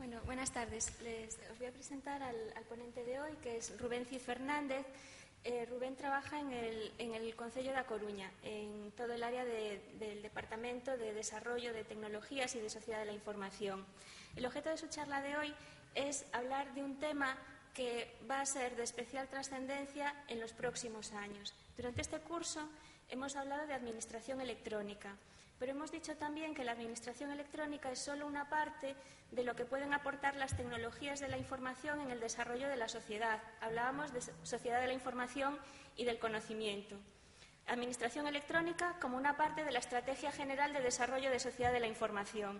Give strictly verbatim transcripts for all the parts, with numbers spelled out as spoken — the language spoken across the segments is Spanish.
Bueno, buenas tardes. Les, os voy a presentar al, al ponente de hoy, que es Rubén Cid Fernández. Eh, Rubén trabaja en el, en el Concello da Coruña, en todo el área de, del Departamento de Desarrollo de Tecnologías y de Sociedad de la Información. El objeto de su charla de hoy es hablar de un tema que va a ser de especial trascendencia en los próximos años. Durante este curso hemos hablado de administración electrónica, pero hemos dicho también que la administración electrónica es solo una parte de lo que pueden aportar las tecnologías de la información en el desarrollo de la sociedad. Hablábamos de sociedad de la información y del conocimiento. Administración electrónica como una parte de la Estrategia General de Desarrollo de Sociedad de la Información.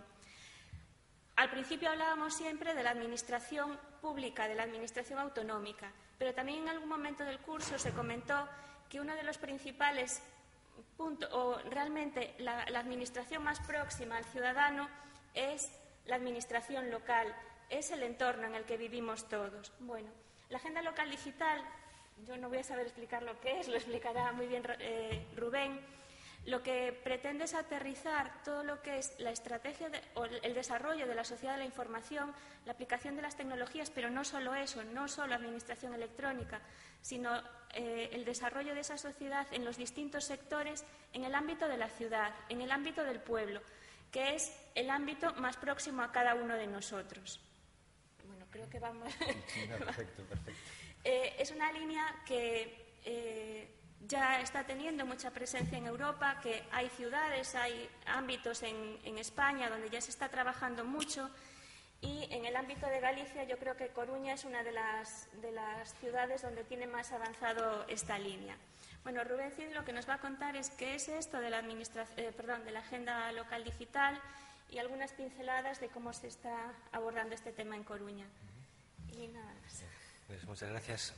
Al principio hablábamos siempre de la administración pública, de la administración autonómica, pero también en algún momento del curso se comentó que uno de los principales puntos, o realmente la, la administración más próxima al ciudadano es la administración local, es el entorno en el que vivimos todos. Bueno, la agenda local digital, yo no voy a saber explicar lo que es, lo explicará muy bien eh, Rubén. Lo que pretende es aterrizar todo lo que es la estrategia de, o el desarrollo de la sociedad de la información, la aplicación de las tecnologías, pero no solo eso, no solo administración electrónica, sino eh, el desarrollo de esa sociedad en los distintos sectores, en el ámbito de la ciudad, en el ámbito del pueblo, que es el ámbito más próximo a cada uno de nosotros. Bueno, creo que vamos... Sí, no, perfecto, perfecto. eh, es una línea que... Eh, ya está teniendo mucha presencia en Europa, que hay ciudades, hay ámbitos en, en España donde ya se está trabajando mucho, y en el ámbito de Galicia yo creo que Coruña es una de las, de las ciudades donde tiene más avanzado esta línea. Bueno, Rubén Cid lo que nos va a contar es qué es esto de la, administra- eh, perdón, de la agenda local digital y algunas pinceladas de cómo se está abordando este tema en Coruña. Y nada más. Pues muchas gracias.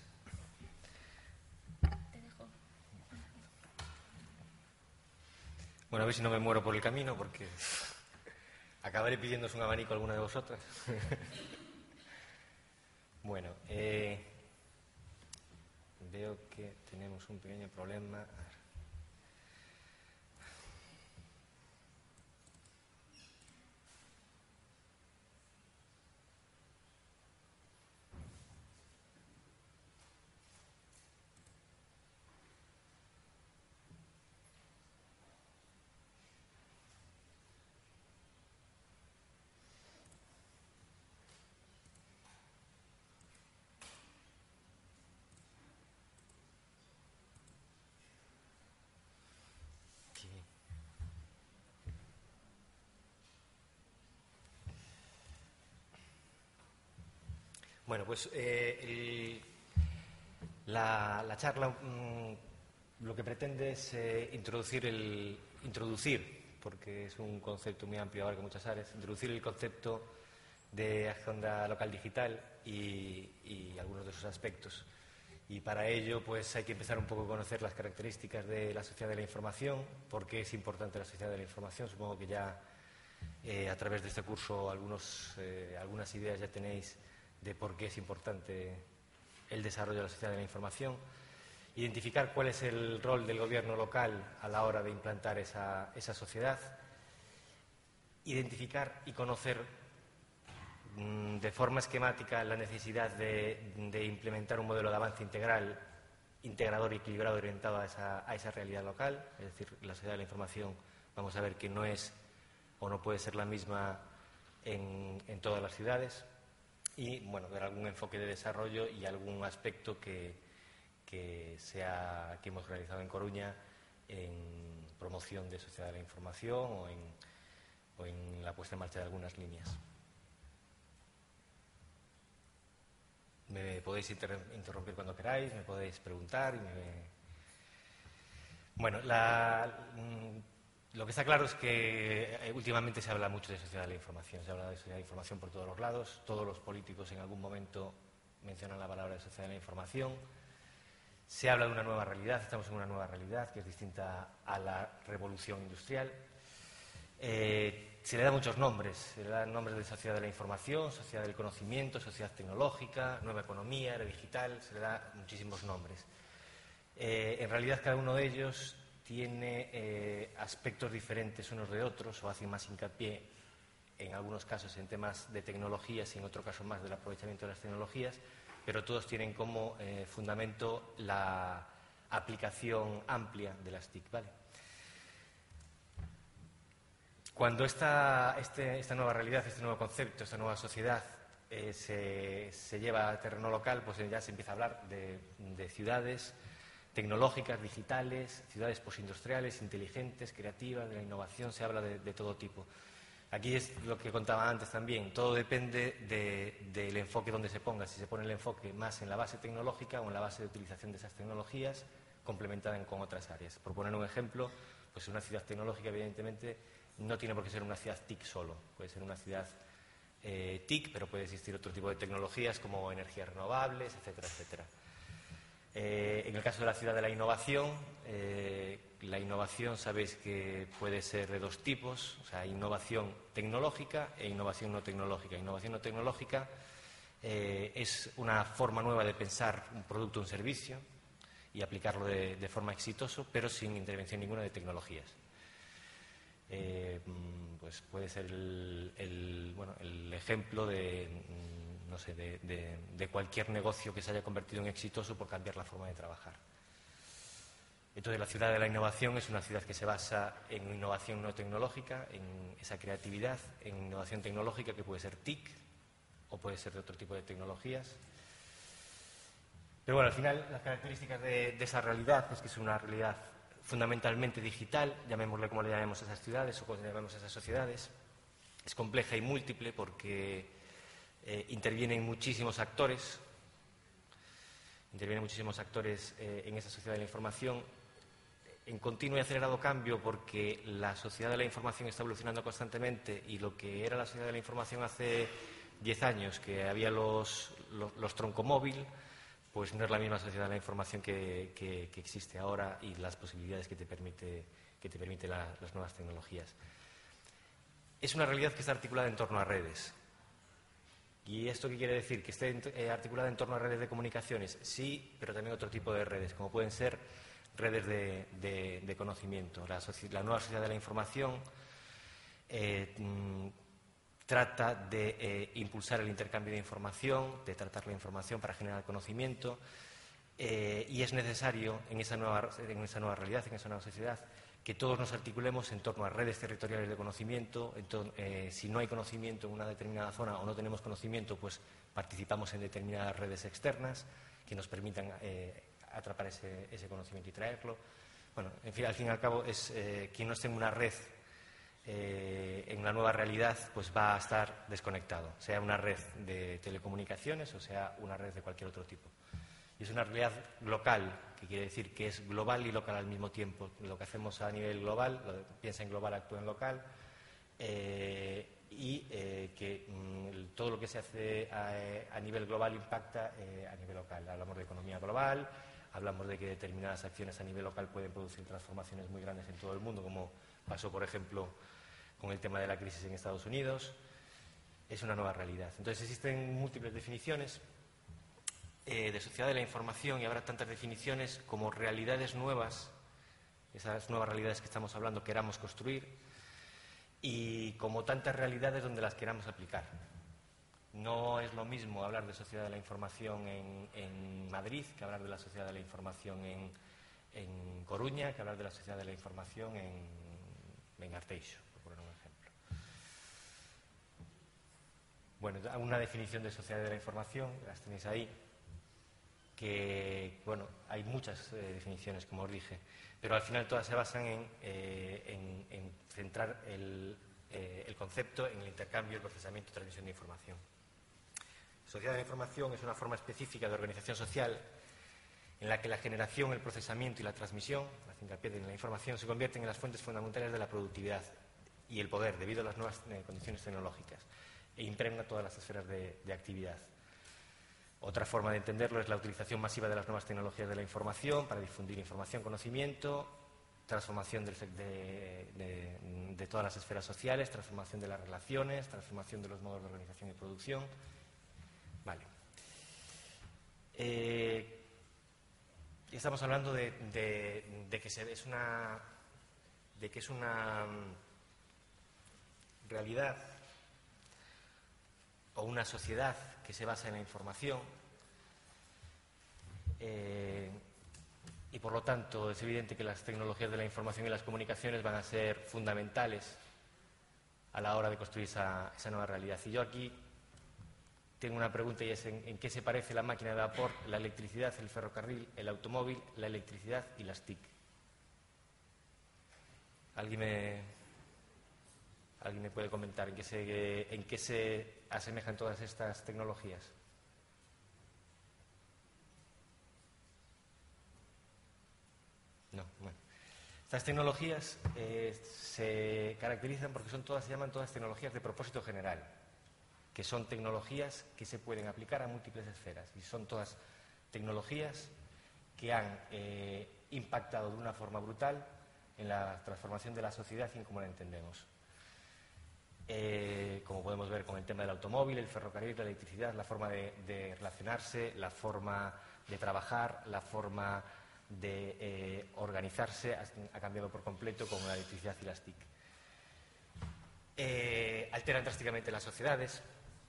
Bueno, a ver si no me muero por el camino, porque acabaré pidiéndose un abanico a alguna de vosotras. Bueno, eh, veo que tenemos un pequeño problema. Bueno, pues eh, el, la, la charla mmm, lo que pretende es eh, introducir, el, introducir, porque es un concepto muy amplio, abarca muchas áreas, introducir el concepto de agenda local digital y, y algunos de sus aspectos. Y para ello pues hay que empezar un poco a conocer las características de la sociedad de la información, por qué es importante la sociedad de la información. Supongo que ya eh, a través de este curso algunos, eh, algunas ideas ya tenéis de por qué es importante el desarrollo de la sociedad de la información, identificar cuál es el rol del gobierno local a la hora de implantar esa, esa sociedad, identificar y conocer mmm, de forma esquemática la necesidad de, de implementar un modelo de avance integral, integrador y equilibrado orientado a esa, a esa realidad local, es decir, la sociedad de la información vamos a ver que no es o no puede ser la misma en, en todas las ciudades. Y, bueno, ver algún enfoque de desarrollo y algún aspecto que, que, sea, que hemos realizado en Coruña en promoción de sociedad de la información o en, o en la puesta en marcha de algunas líneas. Me podéis inter interrumpir cuando queráis, me podéis preguntar. Y me... Bueno, la... Lo que está claro es que eh, últimamente se habla mucho de sociedad de la información, se habla de sociedad de la información por todos los lados, todos los políticos en algún momento mencionan la palabra de sociedad de la información, se habla de una nueva realidad, estamos en una nueva realidad que es distinta a la revolución industrial, eh, se le da muchos nombres, se le dan nombres de sociedad de la información, sociedad del conocimiento, sociedad tecnológica, nueva economía, era digital, se le da muchísimos nombres. Eh, en realidad cada uno de ellos tiene eh, aspectos diferentes unos de otros o hacen más hincapié en algunos casos en temas de tecnologías y en otros casos más del aprovechamiento de las tecnologías, pero todos tienen como eh, fundamento la aplicación amplia de las T I C, ¿vale? Cuando esta, este, esta nueva realidad, este nuevo concepto, esta nueva sociedad eh, se, se lleva a terreno local, pues ya se empieza a hablar de, de ciudades tecnológicas, digitales, ciudades postindustriales, inteligentes, creativas, de la innovación, se habla de, de todo tipo. Aquí es lo que contaba antes también, todo depende de, del enfoque donde se ponga, si se pone el enfoque más en la base tecnológica o en la base de utilización de esas tecnologías complementada con otras áreas. Por poner un ejemplo, pues una ciudad tecnológica evidentemente no tiene por qué ser una ciudad T I C solo, puede ser una ciudad eh, T I C, pero puede existir otro tipo de tecnologías como energías renovables, etcétera, etcétera. Eh, en el caso de la ciudad de la innovación, eh, la innovación sabéis que puede ser de dos tipos, o sea, innovación tecnológica e innovación no tecnológica. Innovación no tecnológica eh, es una forma nueva de pensar un producto o un servicio y aplicarlo de, de forma exitosa, pero sin intervención ninguna de tecnologías. Eh, pues puede ser el, el, bueno, el ejemplo de, no sé, de, de, de cualquier negocio que se haya convertido en exitoso por cambiar la forma de trabajar. Entonces, la ciudad de la innovación es una ciudad que se basa en innovación no tecnológica, en esa creatividad, en innovación tecnológica que puede ser T I C o puede ser de otro tipo de tecnologías. Pero bueno, al final las características de, de esa realidad es que es una realidad fundamentalmente digital, llamémosle como le llamemos a esas ciudades o como le llamemos a esas sociedades. Es compleja y múltiple porque eh, intervienen muchísimos actores, intervienen muchísimos actores eh, en esa sociedad de la información, en continuo y acelerado cambio porque la sociedad de la información está evolucionando constantemente y lo que era la sociedad de la información hace diez años, que había los, los, los troncomóvil, pues no es la misma sociedad de la información que, que, que existe ahora y las posibilidades que te permite, que te permite la, las nuevas tecnologías. Es una realidad que está articulada en torno a redes. ¿Y esto qué quiere decir? ¿Que esté eh, articulada en torno a redes de comunicaciones? Sí, pero también otro tipo de redes, como pueden ser redes de, de, de conocimiento. La, la nueva sociedad de la información eh, trata de eh, impulsar el intercambio de información, de tratar la información para generar conocimiento eh, y es necesario en esa, nueva, en esa nueva realidad, en esa nueva sociedad, que todos nos articulemos en torno a redes territoriales de conocimiento. Entonces, eh, si no hay conocimiento en una determinada zona o no tenemos conocimiento, pues participamos en determinadas redes externas que nos permitan eh, atrapar ese, ese conocimiento y traerlo. Bueno, en fin, al fin y al cabo, es eh, quien no esté en una red Eh, en la nueva realidad pues va a estar desconectado, sea una red de telecomunicaciones o sea una red de cualquier otro tipo. Y es una realidad local, que quiere decir que es global y local al mismo tiempo. Lo que hacemos a nivel global, lo de, piensa en global, actúa en local, eh, y eh, que mm, todo lo que se hace a, a nivel global impacta eh, a nivel local. Hablamos de economía global, hablamos de que determinadas acciones a nivel local pueden producir transformaciones muy grandes en todo el mundo, como pasó, por ejemplo, con el tema de la crisis en Estados Unidos. Es una nueva realidad. Entonces existen múltiples definiciones eh, de sociedad de la información y habrá tantas definiciones como realidades nuevas, esas nuevas realidades que estamos hablando queramos construir y como tantas realidades donde las queramos aplicar. No es lo mismo hablar de sociedad de la información en, en Madrid que hablar de la sociedad de la información en, en Coruña, que hablar de la sociedad de la información en, en Arteixo. Bueno, una definición de sociedad de la información, las tenéis ahí, que, bueno, hay muchas eh, definiciones, como os dije, pero al final todas se basan en, eh, en, en centrar el, eh, el concepto en el intercambio, el procesamiento y transmisión de información. Sociedad de la información es una forma específica de organización social en la que la generación, el procesamiento y la transmisión, la hincapié de la información, se convierten en las fuentes fundamentales de la productividad y el poder debido a las nuevas eh, condiciones tecnológicas, e impregna todas las esferas de, de actividad. Otra forma de entenderlo es la utilización masiva de las nuevas tecnologías de la información para difundir información, conocimiento, transformación del, de, de, de todas las esferas sociales, transformación de las relaciones, transformación de los modos de organización y producción. Vale. Eh, estamos hablando de, de, de que se, es una, de que es una realidad o una sociedad que se basa en la información, eh, y por lo tanto es evidente que las tecnologías de la información y las comunicaciones van a ser fundamentales a la hora de construir esa, esa nueva realidad. Y yo aquí tengo una pregunta, y es ¿en, en qué se parece la máquina de vapor, la electricidad, el ferrocarril, el automóvil, la electricidad y las T I C? ¿Alguien me, ¿alguien me puede comentar en qué se, en qué se asemejan todas estas tecnologías? No, bueno. Estas tecnologías eh, se caracterizan porque son todas, se llaman todas tecnologías de propósito general, que son tecnologías que se pueden aplicar a múltiples esferas, y son todas tecnologías que han eh, impactado de una forma brutal en la transformación de la sociedad y en cómo la entendemos. Eh, como podemos ver con el tema del automóvil, el ferrocarril, la electricidad, la forma de, de relacionarse, la forma de trabajar, la forma de eh, organizarse ha, ha cambiado por completo con la electricidad y las T I C. Eh, alteran drásticamente las sociedades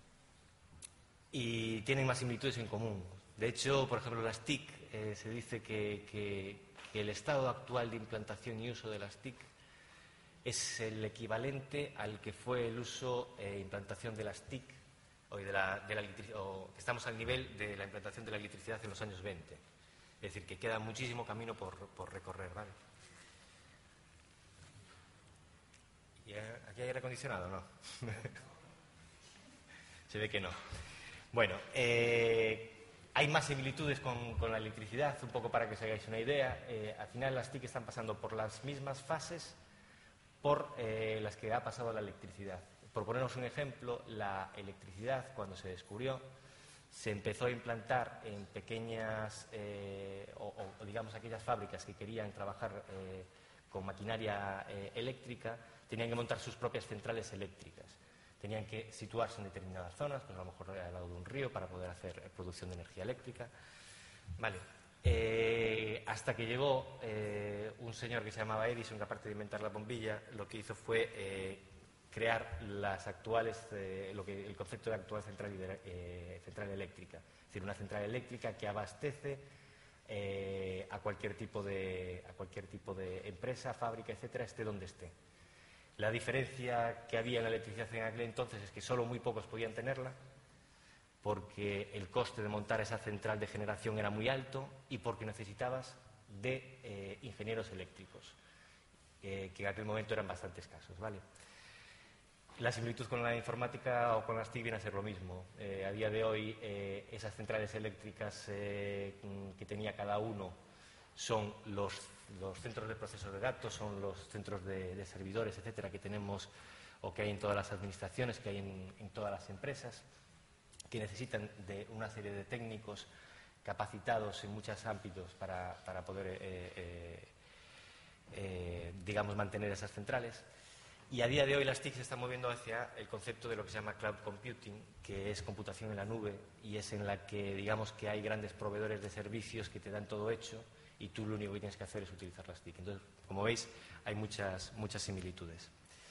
y tienen más similitudes en común. De hecho, por ejemplo, las T I C, eh, se dice que, que, que el estado actual de implantación y uso de las T I C es el equivalente al que fue el uso e implantación de las T I C, o de la, de la o que estamos al nivel de la implantación de la electricidad en los años veinte. Es decir, que queda muchísimo camino por, por recorrer, ¿vale? ¿Y aquí hay aire acondicionado, no? Se ve que no. Bueno, eh, hay más similitudes con, con la electricidad, un poco para que os hagáis una idea. Eh, al final las T I C están pasando por las mismas fases por eh, las que ha pasado la electricidad. Por ponernos un ejemplo, la electricidad, cuando se descubrió, se empezó a implantar en pequeñas, eh, o, o digamos aquellas fábricas que querían trabajar eh, con maquinaria eh, eléctrica, tenían que montar sus propias centrales eléctricas. Tenían que situarse en determinadas zonas, pues a lo mejor al lado de un río, para poder hacer eh, producción de energía eléctrica. Vale. Eh, hasta que llegó eh, un señor que se llamaba Edison, que aparte de inventar la bombilla, lo que hizo fue eh, crear las actuales, eh, lo que, el concepto de actual central, eh, central eléctrica. Es decir, una central eléctrica que abastece eh, a, cualquier tipo de, a cualquier tipo de empresa, fábrica, etcétera, esté donde esté. La diferencia que había en la electricidad en aquel entonces es que solo muy pocos podían tenerla, porque el coste de montar esa central de generación era muy alto y porque necesitabas de eh, ingenieros eléctricos, eh, que en aquel momento eran bastante escasos, ¿vale? La similitud con la informática o con las T I C viene a ser lo mismo. Eh, a día de hoy, eh, esas centrales eléctricas eh, que tenía cada uno son los, los centros de procesos de datos, son los centros de, de servidores, etcétera, que tenemos o que hay en todas las administraciones, que hay en, en todas las empresas, que necesitan de una serie de técnicos capacitados en muchos ámbitos para, para poder, eh, eh, eh, digamos, mantener esas centrales. Y a día de hoy las T I C se están moviendo hacia el concepto de lo que se llama cloud computing, que es computación en la nube, y es en la que, digamos, que hay grandes proveedores de servicios que te dan todo hecho y tú lo único que tienes que hacer es utilizar las T I C. Entonces, como veis, hay muchas, muchas similitudes.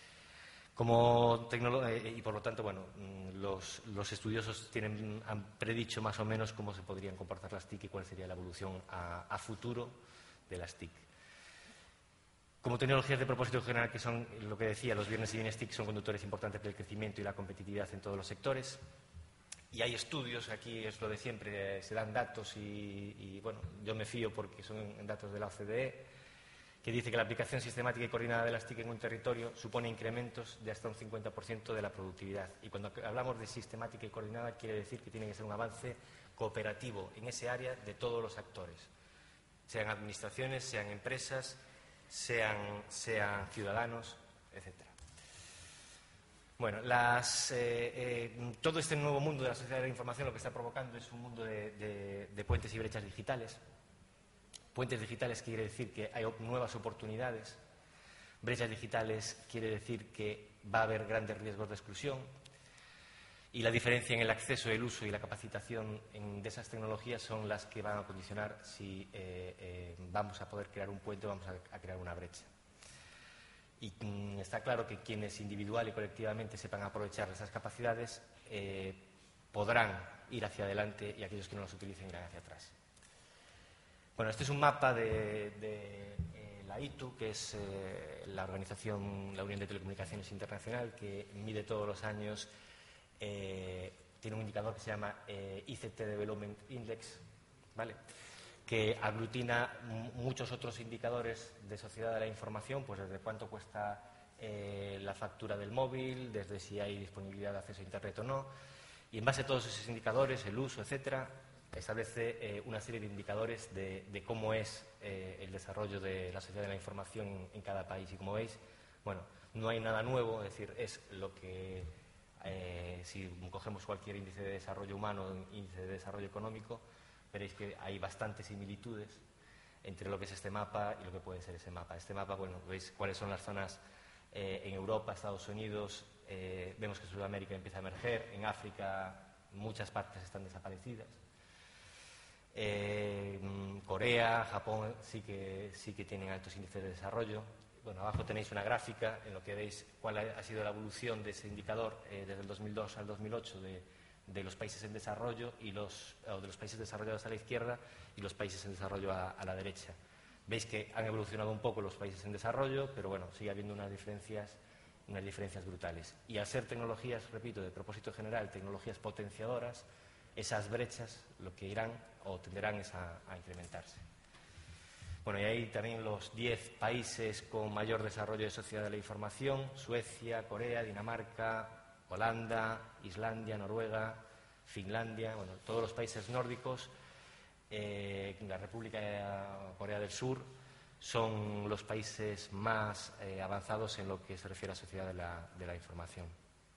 Como eh, y por lo tanto, bueno, los, los estudiosos tienen, han predicho más o menos cómo se podrían comportar las T I C y cuál sería la evolución a, a futuro de las T I C. Como tecnologías de propósito general, que son lo que decía, los bienes y bienes T I C son conductores importantes del crecimiento y la competitividad en todos los sectores. Y hay estudios, aquí es lo de siempre, se dan datos y, y bueno, yo me fío porque son datos de la O C D E, que dice que la aplicación sistemática y coordinada de las T I C en un territorio supone incrementos de hasta un cincuenta por ciento de la productividad. Y cuando hablamos de sistemática y coordinada, quiere decir que tiene que ser un avance cooperativo en ese área de todos los actores, sean administraciones, sean empresas, sean, sean ciudadanos, etcétera. Bueno, las, eh, eh, todo este nuevo mundo de la sociedad de la información lo que está provocando es un mundo de, de, de puentes y brechas digitales. Puentes digitales quiere decir que hay nuevas oportunidades. Brechas digitales quiere decir que va a haber grandes riesgos de exclusión. Y la diferencia en el acceso, el uso y la capacitación en, de esas tecnologías son las que van a condicionar si eh, eh, vamos a poder crear un puente o vamos a, a crear una brecha. Y mm, está claro que quienes individual y colectivamente sepan aprovechar esas capacidades eh, podrán ir hacia adelante y aquellos que no los utilicen irán hacia atrás. Bueno, este es un mapa de, de eh, la I T U, que es eh, la organización, la Unión de Telecomunicaciones Internacional, que mide todos los años, eh, tiene un indicador que se llama eh, I C T Development Index, ¿vale?, que aglutina muchos otros indicadores de sociedad de la información, pues desde cuánto cuesta eh, la factura del móvil, desde si hay disponibilidad de acceso a Internet o no, y en base a todos esos indicadores, el uso, etcétera, establece eh, una serie de indicadores de, de cómo es eh, el desarrollo de la sociedad de la información en, en cada país. Y como veis, bueno, no hay nada nuevo, es decir, es lo que, eh, si cogemos cualquier índice de desarrollo humano, índice de desarrollo económico, veréis que hay bastantes similitudes entre lo que es este mapa y lo que puede ser ese mapa. Este mapa, bueno, veis cuáles son las zonas eh, en Europa, Estados Unidos, eh, vemos que Sudamérica empieza a emerger, en África muchas partes están desaparecidas. Eh, Corea, Japón sí que, sí que tienen altos índices de desarrollo. Bueno, abajo tenéis una gráfica en lo que veis cuál ha sido la evolución de ese indicador eh, desde el dos mil dos al dos mil ocho de, de los países en desarrollo y los, o de los países desarrollados a la izquierda y los países en desarrollo a, a la derecha. Veis que han evolucionado un poco los países en desarrollo, pero bueno, sigue habiendo unas diferencias, unas diferencias brutales. Y al ser tecnologías, repito, de propósito general, tecnologías potenciadoras, esas brechas lo que irán o tenderán es a, a incrementarse. Bueno, y ahí también los diez países con mayor desarrollo de sociedad de la información: Suecia, Corea, Dinamarca, Holanda, Islandia, Noruega, Finlandia, bueno, todos los países nórdicos, eh, la República de Corea del Sur, son los países más eh, avanzados en lo que se refiere a sociedad de la, de la información.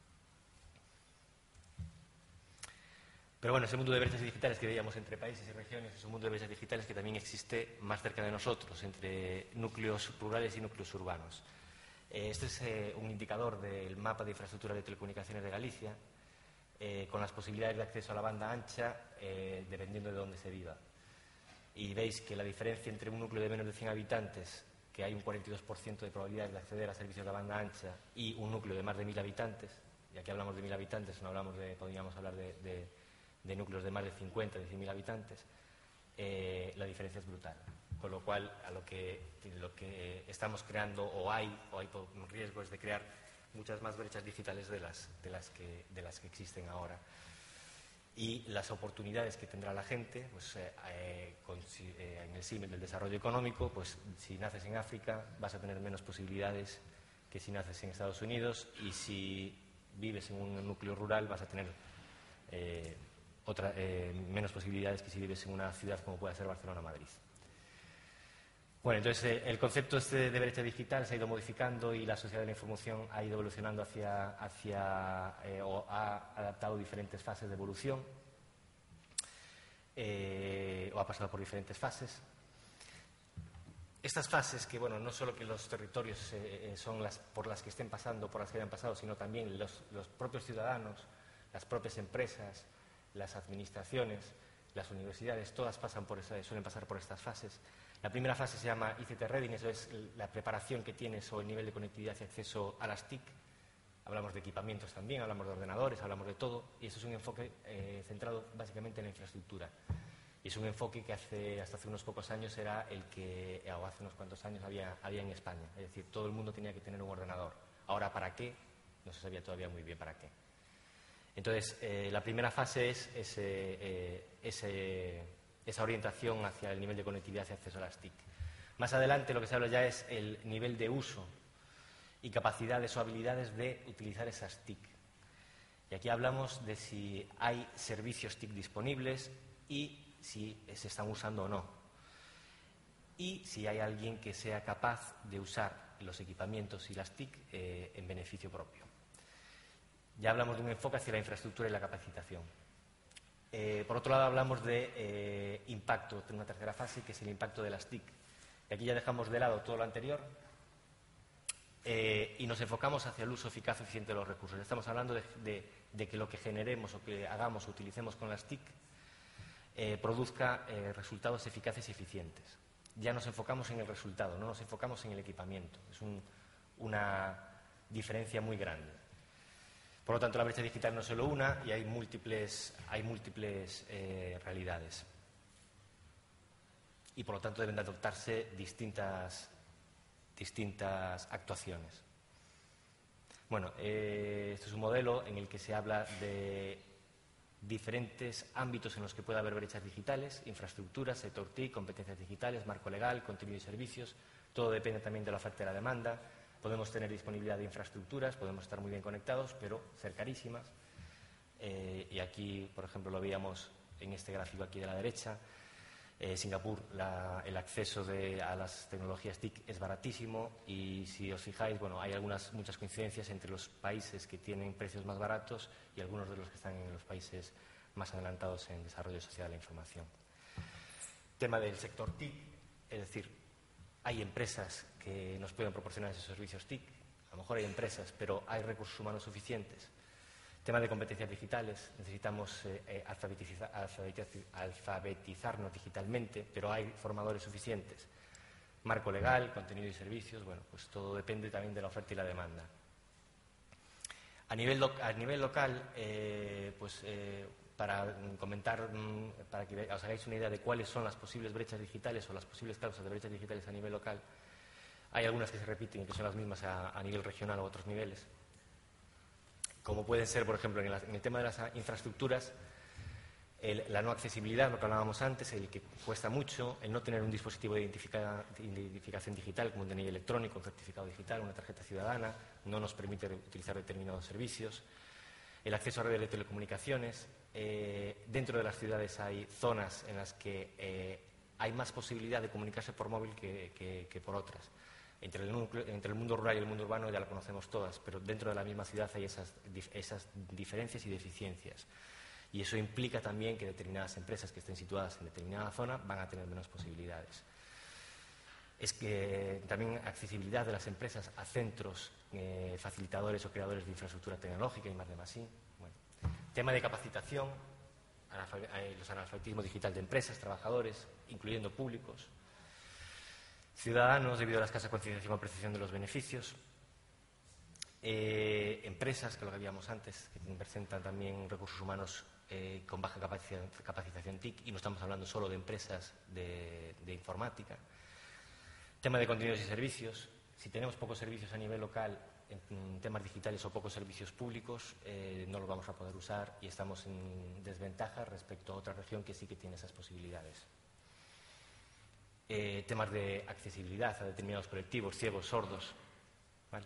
Pero bueno, ese mundo de brechas digitales que veíamos entre países y regiones es un mundo de brechas digitales que también existe más cerca de nosotros, entre núcleos rurales y núcleos urbanos. Eh, este es eh, un indicador del mapa de infraestructura de telecomunicaciones de Galicia, eh, con las posibilidades de acceso a la banda ancha, eh, dependiendo de dónde se viva. Y veis que la diferencia entre un núcleo de menos de cien habitantes, que hay un cuarenta y dos por ciento de probabilidades de acceder a servicios de banda ancha, y un núcleo de más de mil habitantes, y aquí hablamos de mil habitantes, no hablamos de, podríamos hablar de, de, de núcleos de más de cincuenta, de cien mil habitantes, eh, la diferencia es brutal. Con lo cual, a lo que, lo que estamos creando, o hay, o hay riesgos de crear muchas más brechas digitales de las, de las, que, de las que existen ahora. Y las oportunidades que tendrá la gente, pues, eh, eh, con, eh, en el símil del desarrollo económico, pues si naces en África vas a tener menos posibilidades que si naces en Estados Unidos, y si vives en un núcleo rural vas a tener eh, otra, eh, menos posibilidades que si vives en una ciudad como puede ser Barcelona o Madrid. Bueno, entonces eh, el concepto este de brecha digital se ha ido modificando y la sociedad de la información ha ido evolucionando hacia, hacia eh, o ha adaptado diferentes fases de evolución, eh, o ha pasado por diferentes fases. Estas fases, que bueno, no solo que los territorios eh, son las por las que estén pasando, por las que hayan pasado, sino también los, los propios ciudadanos, las propias empresas, las administraciones, las universidades, todas pasan por esa, suelen pasar por estas fases. La primera fase se llama I C T Reading, eso es la preparación que tienes o el nivel de conectividad y acceso a las T I C. Hablamos de equipamientos también, hablamos de ordenadores, hablamos de todo, y eso es un enfoque eh, centrado básicamente en la infraestructura. Y es un enfoque que hace, hasta hace unos pocos años era el que, o hace unos cuantos años había, había en España. Es decir, todo el mundo tenía que tener un ordenador. Ahora, ¿para qué? No se sabía todavía muy bien para qué. Entonces, eh, la primera fase es ese, eh, ese, esa orientación hacia el nivel de conectividad y acceso a las T I C. Más adelante lo que se habla ya es el nivel de uso y capacidades o habilidades de utilizar esas T I C. Y aquí hablamos de si hay servicios T I C disponibles y si se están usando o no. Y si hay alguien que sea capaz de usar los equipamientos y las T I C eh, en beneficio propio. Ya hablamos de un enfoque hacia la infraestructura y la capacitación. Eh, por otro lado, hablamos de eh, impacto, de una tercera fase, que es el impacto de las T I C. Y aquí ya dejamos de lado todo lo anterior eh, y nos enfocamos hacia el uso eficaz y eficiente de los recursos. Estamos hablando de, de, de que lo que generemos o que hagamos o utilicemos con las T I C eh, produzca eh, resultados eficaces y eficientes. Ya nos enfocamos en el resultado, no nos enfocamos en el equipamiento. Es un, una diferencia muy grande. Por lo tanto, la brecha digital no es solo una y hay múltiples, hay múltiples eh, realidades. Y por lo tanto deben de adoptarse distintas, distintas actuaciones. Bueno, eh, esto es un modelo en el que se habla de diferentes ámbitos en los que puede haber brechas digitales: infraestructuras, sector T I C, competencias digitales, marco legal, contenido y servicios. Todo depende también de la oferta y la demanda. Podemos tener disponibilidad de infraestructuras, podemos estar muy bien conectados, pero ser carísimas. Eh, y aquí, por ejemplo, lo veíamos en este gráfico aquí de la derecha. Eh, Singapur, la, el acceso de, a las tecnologías T I C es baratísimo y si os fijáis, bueno, hay algunas, muchas coincidencias entre los países que tienen precios más baratos y algunos de los que están en los países más adelantados en desarrollo social de la información. Tema del sector T I C, es decir, hay empresas que nos pueden proporcionar esos servicios T I C, a lo mejor hay empresas, pero hay recursos humanos suficientes. Tema de competencias digitales, necesitamos eh, alfabetizar, alfabetizarnos digitalmente, pero hay formadores suficientes. Marco legal, contenido y servicios, bueno, pues todo depende también de la oferta y la demanda. A nivel, a nivel local, eh, pues eh, para comentar, para que os hagáis una idea de cuáles son las posibles brechas digitales o las posibles causas de brechas digitales a nivel local, hay algunas que se repiten y que son las mismas a, a nivel regional o a otros niveles. Como pueden ser, por ejemplo, en, la, en el tema de las infraestructuras, el, la no accesibilidad, lo que hablábamos antes, el que cuesta mucho, el no tener un dispositivo de, identifica, de identificación digital como un D N I electrónico, un certificado digital, una tarjeta ciudadana, no nos permite utilizar determinados servicios. El acceso a redes de telecomunicaciones. Eh, dentro de las ciudades hay zonas en las que eh, hay más posibilidad de comunicarse por móvil que, que, que por otras. Entre el, núcleo, entre el mundo rural y el mundo urbano ya lo conocemos todas, pero dentro de la misma ciudad hay esas, esas diferencias y deficiencias. Y eso implica también que determinadas empresas que estén situadas en determinada zona van a tener menos posibilidades. Es que también accesibilidad de las empresas a centros eh, facilitadores o creadores de infraestructura tecnológica y más de más. Bueno. Tema de capacitación, los analfabetismos digital de empresas, trabajadores, incluyendo públicos. Ciudadanos, debido a la escasa concienciación o percepción de los beneficios. Eh, empresas, que lo que habíamos antes, que presentan también recursos humanos eh, con baja capacitación T I C, y no estamos hablando solo de empresas de, de informática. Tema de contenidos y servicios. Si tenemos pocos servicios a nivel local en temas digitales o pocos servicios públicos, eh, no los vamos a poder usar y estamos en desventaja respecto a otra región que sí que tiene esas posibilidades. Eh, temas de accesibilidad a determinados colectivos, ciegos, sordos. ¿Vale?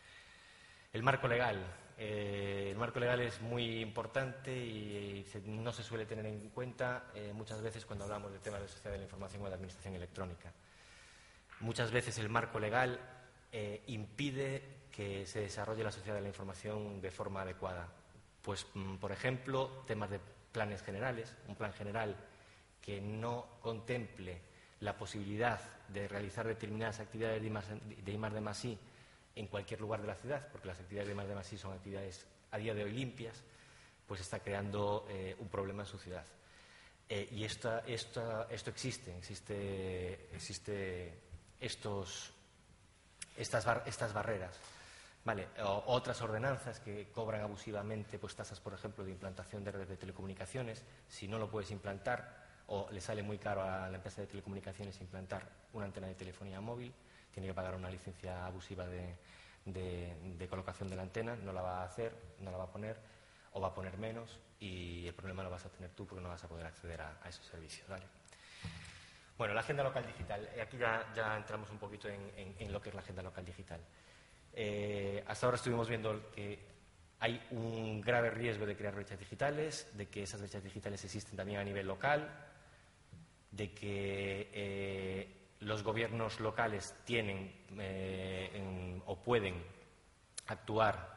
El marco legal. Eh, el marco legal es muy importante y, y se, no se suele tener en cuenta eh, muchas veces cuando hablamos de temas de sociedad de la información o de administración electrónica. Muchas veces el marco legal eh, impide que se desarrolle la sociedad de la información de forma adecuada. Pues, por ejemplo, temas de planes generales, un plan general que no contemple la posibilidad de realizar determinadas actividades de I más D más I en cualquier lugar de la ciudad, porque las actividades de I más D más I son actividades a día de hoy limpias, pues está creando eh, un problema en su ciudad. Eh, y esta, esta, esto existe, existe, existe estos, estas, bar, estas barreras. Vale, o, otras ordenanzas que cobran abusivamente pues, tasas, por ejemplo, de implantación de redes de telecomunicaciones. Si no lo puedes implantar o le sale muy caro a la empresa de telecomunicaciones implantar una antena de telefonía móvil, tiene que pagar una licencia abusiva de, de, de colocación de la antena, no la va a hacer, no la va a poner o va a poner menos y el problema lo vas a tener tú porque no vas a poder acceder a, a esos servicios. ¿Vale? Bueno, la agenda local digital. Aquí ya, ya entramos un poquito en, en, en lo que es la agenda local digital. Eh, hasta ahora estuvimos viendo que hay un grave riesgo de crear brechas digitales, de que esas brechas digitales existen también a nivel local, de que eh, los gobiernos locales tienen eh, en, o pueden actuar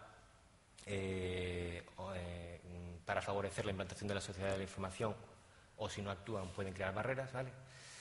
eh, o, eh, para favorecer la implantación de la sociedad de la información o si no actúan pueden crear barreras, ¿vale?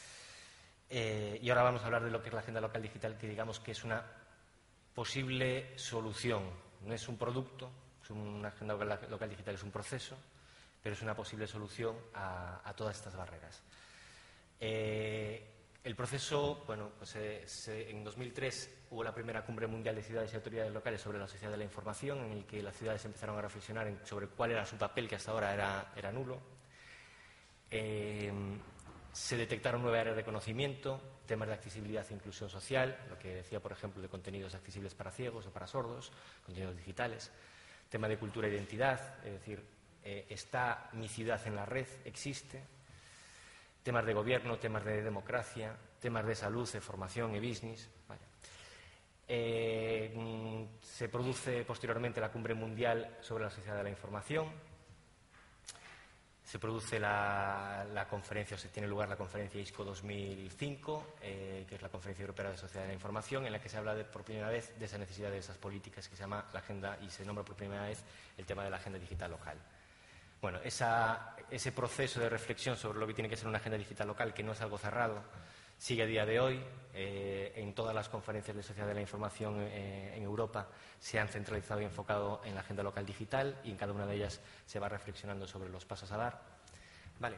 Eh, y ahora vamos a hablar de lo que es la agenda local digital, que digamos que es una posible solución. No es un producto, es una agenda local digital, es un proceso, pero es una posible solución a, a todas estas barreras. Eh, el proceso, bueno, pues eh, se, en dos mil tres hubo la primera cumbre mundial de ciudades y autoridades locales sobre la sociedad de la información, en el que las ciudades empezaron a reflexionar en, sobre cuál era su papel, que hasta ahora era, era nulo. Eh, se detectaron nueve áreas de conocimiento, temas de accesibilidad e inclusión social, lo que decía, por ejemplo, de contenidos accesibles para ciegos o para sordos, contenidos digitales, tema de cultura e identidad, es decir, eh, está mi ciudad en la red, existe, temas de gobierno, temas de democracia, temas de salud, de formación y business. Vaya. Eh, se produce posteriormente la cumbre mundial sobre la sociedad de la información. Se produce la, la conferencia, o se tiene lugar la conferencia ISCO dos mil cinco, eh, que es la Conferencia Europea de Sociedad de la Información, en la que se habla de, por primera vez de esa necesidad de esas políticas que se llama la agenda, y se nombra por primera vez el tema de la agenda digital local. Bueno, esa, ese proceso de reflexión sobre lo que tiene que ser una agenda digital local, que no es algo cerrado, sigue a día de hoy. Eh, en todas las conferencias de sociedad de la información eh, en Europa se han centralizado y enfocado en la agenda local digital, y en cada una de ellas se va reflexionando sobre los pasos a dar. Vale.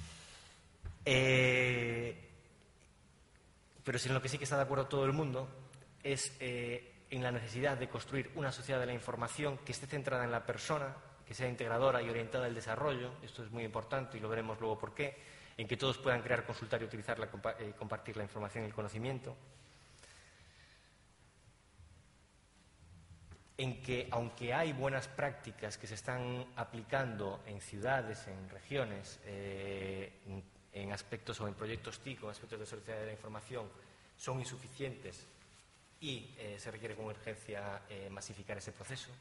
Eh, pero si en lo que sí que está de acuerdo todo el mundo es eh, en la necesidad de construir una sociedad de la información que esté centrada en la persona, que sea integradora y orientada al desarrollo. Esto es muy importante y lo veremos luego por qué. En que todos puedan crear, consultar y utilizar la, eh, compartir la información y el conocimiento. En que, aunque hay buenas prácticas que se están aplicando en ciudades, en regiones, eh, en, en aspectos o en proyectos T I C o en aspectos de sociedad de la información, son insuficientes y eh, se requiere con urgencia eh, masificar ese proceso.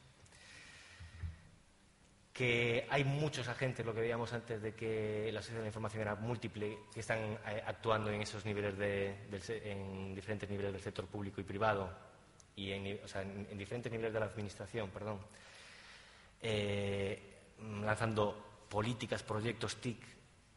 Que hay muchos agentes, lo que veíamos antes de que la sociedad de la información era múltiple, que están eh, actuando en esos niveles de, del, en diferentes niveles del sector público y privado, y en, o sea, en, en diferentes niveles de la administración, perdón, eh, lanzando políticas, proyectos T I C,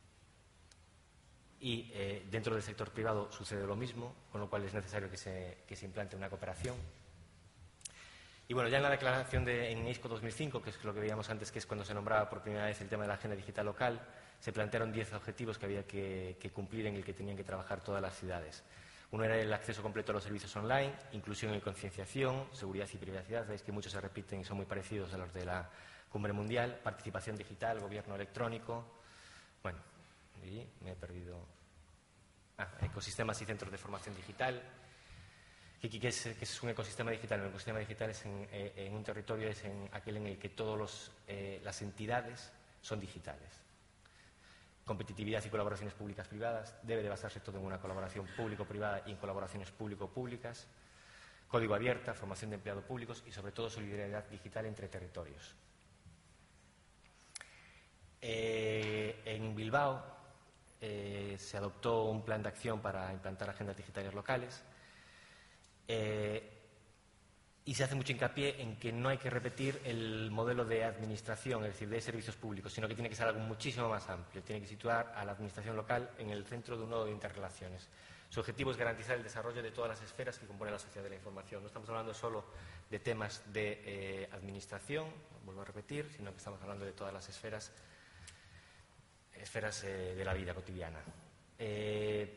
y eh, dentro del sector privado sucede lo mismo, con lo cual es necesario que se, que se implante una cooperación. Y bueno, ya en la declaración de en ISCO dos mil cinco, que es lo que veíamos antes, que es cuando se nombraba por primera vez el tema de la agenda digital local, se plantearon diez objetivos que había que, que cumplir, en el que tenían que trabajar todas las ciudades. Uno era el acceso completo a los servicios online, inclusión y concienciación, seguridad y privacidad. Veis que muchos se repiten y son muy parecidos a los de la Cumbre Mundial. Participación digital, gobierno electrónico. Bueno, y me he perdido. Ah, ecosistemas y centros de formación digital. ¿Qué es, qué es un ecosistema digital? Un ecosistema digital es en, en un territorio es en aquel en el que todas eh, las entidades son digitales. Competitividad y colaboraciones públicas-privadas. Debe de basarse todo en una colaboración público-privada y en colaboraciones público-públicas. Código abierta, formación de empleados públicos y, sobre todo, solidaridad digital entre territorios. Eh, en Bilbao eh, se adoptó un plan de acción para implantar agendas digitales locales. Eh, y se hace mucho hincapié en que no hay que repetir el modelo de administración, es decir, de servicios públicos, sino que tiene que ser algo muchísimo más amplio. Tiene que situar a la administración local en el centro de un nodo de interrelaciones. Su objetivo es garantizar el desarrollo de todas las esferas que componen la sociedad de la información. No estamos hablando solo de temas de eh, administración, vuelvo a repetir, sino que estamos hablando de todas las esferas, esferas eh, de la vida cotidiana. Eh,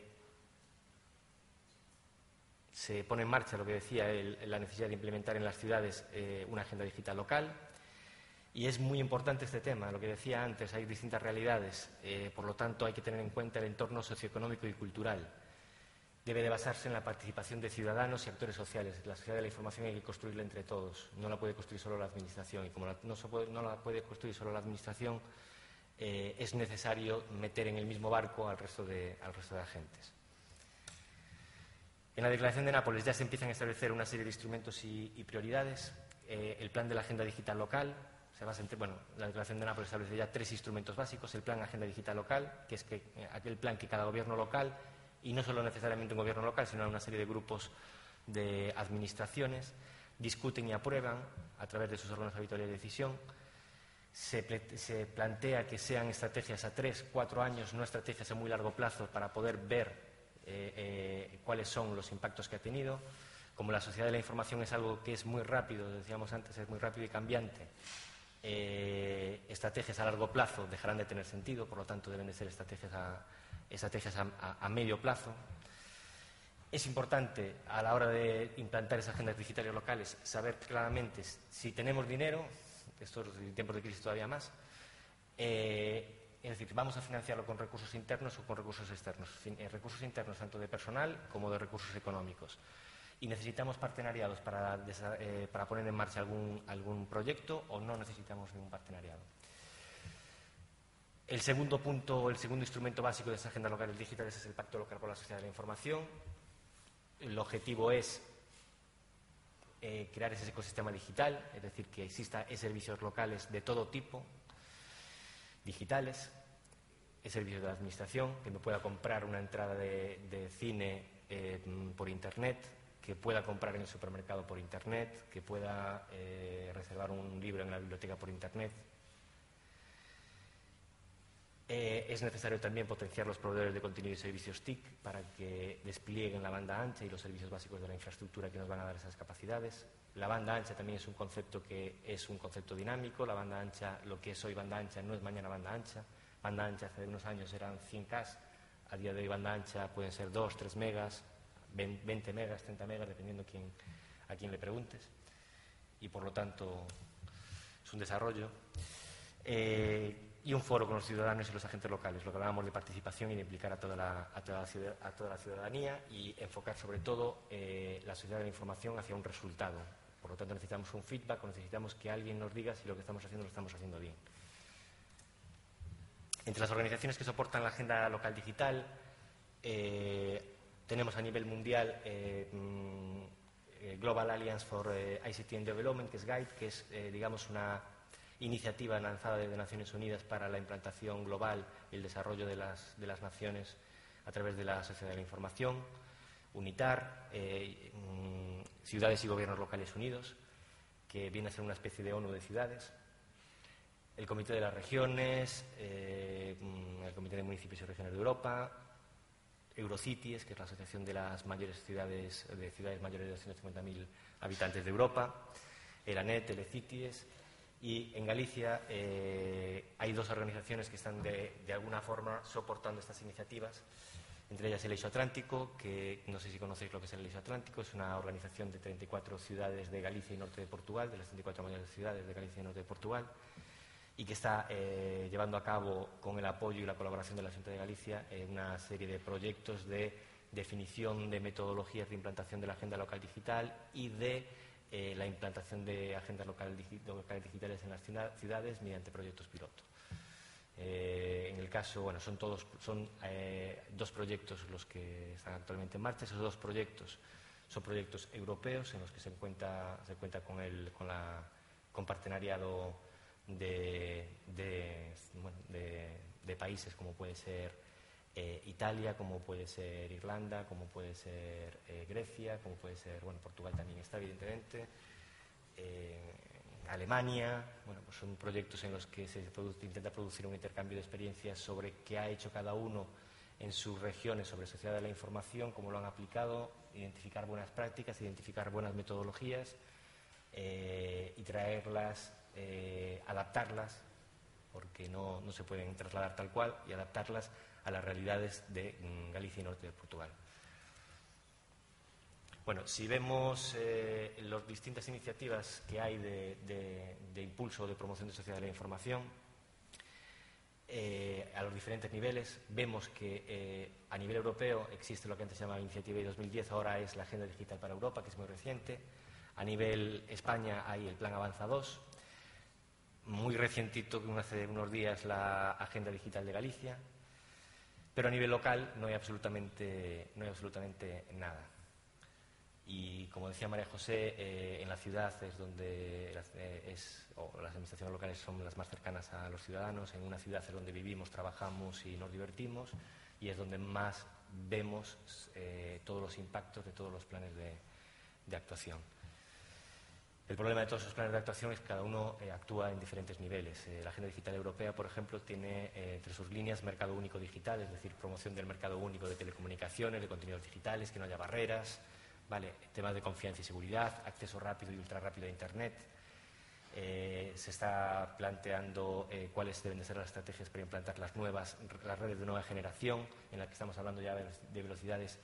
Se pone en marcha, lo que decía, el, la necesidad de implementar en las ciudades eh, una agenda digital local. Y es muy importante este tema, lo que decía antes, hay distintas realidades, eh, por lo tanto hay que tener en cuenta el entorno socioeconómico y cultural. Debe de basarse en la participación de ciudadanos y actores sociales. La sociedad de la información hay que construirla entre todos, no la puede construir solo la administración. Y como la, no, se puede, no la puede construir solo la administración, eh, es necesario meter en el mismo barco al resto de, al resto de agentes. En la Declaración de Nápoles ya se empiezan a establecer una serie de instrumentos y, y prioridades. Eh, el plan de la Agenda Digital Local, se basa en, bueno, la Declaración de Nápoles establece ya tres instrumentos básicos. El plan Agenda Digital Local, que es que, eh, aquel plan que cada gobierno local, y no solo necesariamente un gobierno local, sino una serie de grupos de administraciones, discuten y aprueban a través de sus órganos habituales de decisión. Se, se plantea que sean estrategias a tres, cuatro años, no estrategias a muy largo plazo, para poder ver Eh, eh, cuáles son los impactos que ha tenido. Como la sociedad de la información es algo que es muy rápido, decíamos antes, es muy rápido y cambiante, eh, estrategias a largo plazo dejarán de tener sentido, por lo tanto deben de ser estrategias a, estrategias a, a, a medio plazo. Es importante, a la hora de implantar esas agendas digitales locales, saber claramente si tenemos dinero, esto en tiempos de crisis todavía más, eh, es decir, vamos a financiarlo con recursos internos o con recursos externos, eh, recursos internos tanto de personal como de recursos económicos. Y necesitamos partenariados para, eh, para poner en marcha algún, algún proyecto, o no necesitamos ningún partenariado. El segundo punto, el segundo instrumento básico de estas agendas locales digitales es el Pacto Local por la Sociedad de la Información. El objetivo es eh, crear ese ecosistema digital, es decir, que exista servicios locales de todo tipo, digitales, servicios de la administración, que me pueda comprar una entrada de, de cine eh, por Internet, que pueda comprar en el supermercado por Internet, que pueda eh, reservar un libro en la biblioteca por Internet. Eh, es necesario también potenciar los proveedores de contenido y servicios T I C para que desplieguen la banda ancha y los servicios básicos de la infraestructura que nos van a dar esas capacidades. La banda ancha también es un concepto que es un concepto dinámico. La banda ancha, lo que es hoy banda ancha, no es mañana banda ancha. Banda ancha hace unos años eran cien K, a día de hoy banda ancha pueden ser dos, tres megas, veinte megas, treinta megas, dependiendo quién, a quién le preguntes. Y por lo tanto es un desarrollo. Eh, y un foro con los ciudadanos y los agentes locales, lo que hablábamos de participación y de implicar a toda la, a toda la, a toda la ciudadanía y enfocar sobre todo eh, la sociedad de la información hacia un resultado. Por lo tanto, necesitamos un feedback o necesitamos que alguien nos diga si lo que estamos haciendo lo estamos haciendo bien. Entre las organizaciones que soportan la agenda local digital, eh, tenemos a nivel mundial eh, Global Alliance for eh, I C T and Development, que es GUIDE, que es, eh, digamos, una iniciativa lanzada desde Naciones Unidas para la implantación global y el desarrollo de las, de las naciones a través de la Sociedad de la Información. UNITAR, eh, mm, Ciudades y Gobiernos Locales Unidos, que viene a ser una especie de ONU de ciudades. El Comité de las Regiones, eh, el Comité de Municipios y Regiones de Europa, Eurocities, que es la asociación de las mayores ciudades, de ciudades mayores de doscientos cincuenta mil habitantes de Europa, ERANET, Telecities. Y en Galicia eh, hay dos organizaciones que están de, de alguna forma soportando estas iniciativas, entre ellas el Eixo Atlántico, que no sé si conocéis lo que es el Eixo Atlántico, es una organización de treinta y cuatro ciudades de Galicia y norte de Portugal, de las treinta y cuatro mayores ciudades de Galicia y norte de Portugal, y que está eh, llevando a cabo, con el apoyo y la colaboración de la Xunta de Galicia, eh, una serie de proyectos de definición de metodologías de implantación de la agenda local digital y de Eh, la implantación de agendas locales, locales digitales en las ciudades mediante proyectos piloto. Eh, en el caso, bueno, son todos son eh, dos proyectos los que están actualmente en marcha. Esos dos proyectos son proyectos europeos en los que se cuenta, se cuenta con, el, con, la, con partenariado de, de, bueno, de, de países como puede ser Eh, Italia, como puede ser Irlanda, como puede ser eh, Grecia, como puede ser, bueno, Portugal también está, evidentemente, eh, Alemania. Bueno, pues son proyectos en los que se produce, intenta producir un intercambio de experiencias sobre qué ha hecho cada uno en sus regiones sobre sociedad de la información, cómo lo han aplicado, identificar buenas prácticas, identificar buenas metodologías eh, y traerlas, eh, adaptarlas, porque no, no se pueden trasladar tal cual, y adaptarlas a las realidades de mm, Galicia y norte de Portugal. Bueno, si vemos eh, las distintas iniciativas que hay de, de, de impulso o de promoción de sociedad de la información, eh, a los diferentes niveles, vemos que eh, a nivel europeo existe lo que antes se llamaba Iniciativa I dos mil diez, ahora es la Agenda Digital para Europa, que es muy reciente. A nivel España hay el Plan Avanza dos, muy recientito, que hace unos días la Agenda Digital de Galicia. Pero a nivel local no hay absolutamente, no hay absolutamente nada. Y como decía María José, eh, en la ciudad es donde las, eh, es, o las administraciones locales son las más cercanas a los ciudadanos. En una ciudad es donde vivimos, trabajamos y nos divertimos, y es donde más vemos eh, todos los impactos de todos los planes de, de actuación. El problema de todos esos planes de actuación es que cada uno eh, actúa en diferentes niveles. Eh, la Agenda Digital Europea, por ejemplo, tiene eh, entre sus líneas mercado único digital, es decir, promoción del mercado único de telecomunicaciones, de contenidos digitales, que no haya barreras, ¿vale? Temas de confianza y seguridad, acceso rápido y ultra rápido a Internet. Eh, se está planteando eh, cuáles deben de ser las estrategias para implantar las nuevas, las redes de nueva generación, en las que estamos hablando ya de velocidades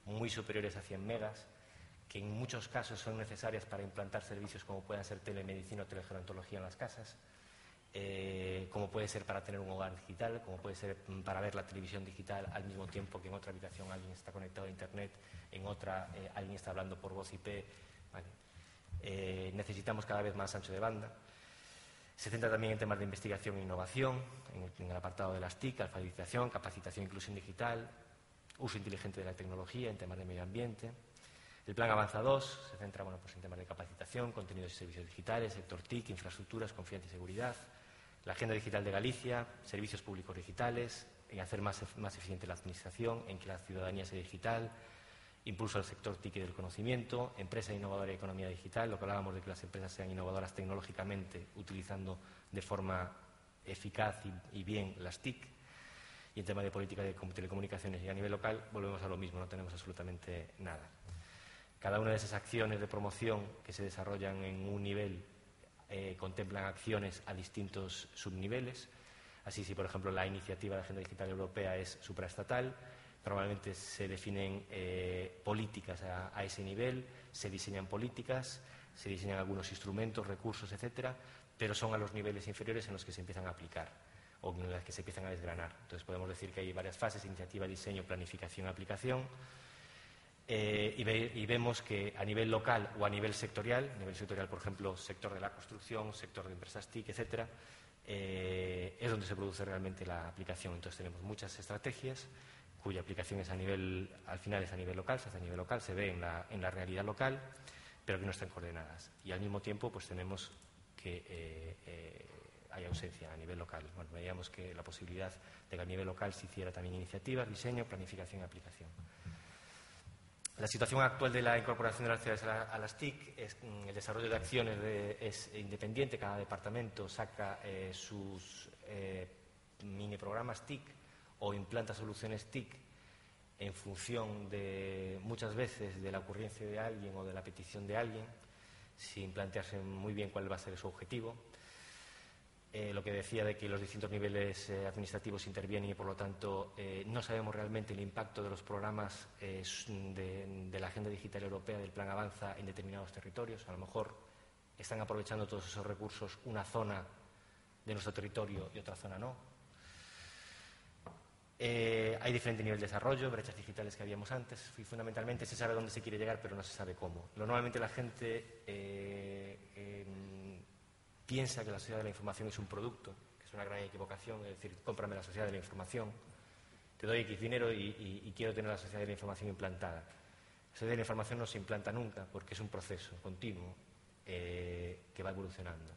muy superiores a cien megas, que en muchos casos son necesarias para implantar servicios como puedan ser telemedicina o telegerontología en las casas, eh, como puede ser para tener un hogar digital, como puede ser para ver la televisión digital al mismo tiempo que en otra habitación alguien está conectado a Internet, en otra eh, alguien está hablando por voz I P. Vale. Eh, necesitamos cada vez más ancho de banda. Se centra también en temas de investigación e innovación, en el, en el apartado de las T I C, alfabetización, capacitación e inclusión digital, uso inteligente de la tecnología en temas de medio ambiente. El Plan Avanza dos se centra bueno, pues en temas de capacitación, contenidos y servicios digitales, sector T I C, infraestructuras, confianza y seguridad. La Agenda Digital de Galicia, servicios públicos digitales, en hacer más, más eficiente la administración, en que la ciudadanía sea digital, impulso al sector T I C y del conocimiento, empresa innovadora y economía digital, lo que hablábamos de que las empresas sean innovadoras tecnológicamente, utilizando de forma eficaz y, y bien las T I C. Y en tema de política de telecomunicaciones y a nivel local, volvemos a lo mismo, no tenemos absolutamente nada. Cada una de esas acciones de promoción que se desarrollan en un nivel eh, contemplan acciones a distintos subniveles. Así, si por ejemplo la iniciativa de Agenda Digital Europea es supraestatal, normalmente se definen eh, políticas a, a ese nivel, se diseñan políticas, se diseñan algunos instrumentos, recursos, etcétera, pero son a los niveles inferiores en los que se empiezan a aplicar o en los que se empiezan a desgranar. Entonces podemos decir que hay varias fases: iniciativa, diseño, planificación, aplicación. Eh, y, ve, y vemos que a nivel local o a nivel sectorial, a nivel sectorial, por ejemplo, sector de la construcción, sector de empresas T I C, etcétera, eh, es donde se produce realmente la aplicación. Entonces tenemos muchas estrategias cuya aplicación es a nivel, al final es a nivel local, se hace a nivel local, se ve en la, en la realidad local, pero que no están coordenadas. Y al mismo tiempo, pues tenemos que eh, eh, hay ausencia a nivel local. Bueno, veíamos que la posibilidad de que a nivel local se hiciera también iniciativas, diseño, planificación y aplicación. La situación actual de la incorporación de las ciudades a, la, a las T I C es el desarrollo de acciones de, es independiente. Cada departamento saca eh, sus eh, mini programas T I C o implanta soluciones T I C en función de, muchas veces, de la ocurrencia de alguien o de la petición de alguien, sin plantearse muy bien cuál va a ser su objetivo. Eh, lo que decía de que los distintos niveles eh, administrativos intervienen y, por lo tanto, eh, no sabemos realmente el impacto de los programas eh, de, de la Agenda Digital Europea, del Plan Avanza, en determinados territorios. A lo mejor están aprovechando todos esos recursos una zona de nuestro territorio y otra zona no. Eh, hay diferente nivel de desarrollo, brechas digitales que habíamos antes, y fundamentalmente se sabe dónde se quiere llegar, pero no se sabe cómo. Normalmente la gente eh, eh, piensa que la sociedad de la información es un producto, que es una gran equivocación, es decir, cómprame la sociedad de la información, te doy X dinero y, y, y quiero tener la sociedad de la información implantada. La sociedad de la información no se implanta nunca porque es un proceso continuo eh, que va evolucionando.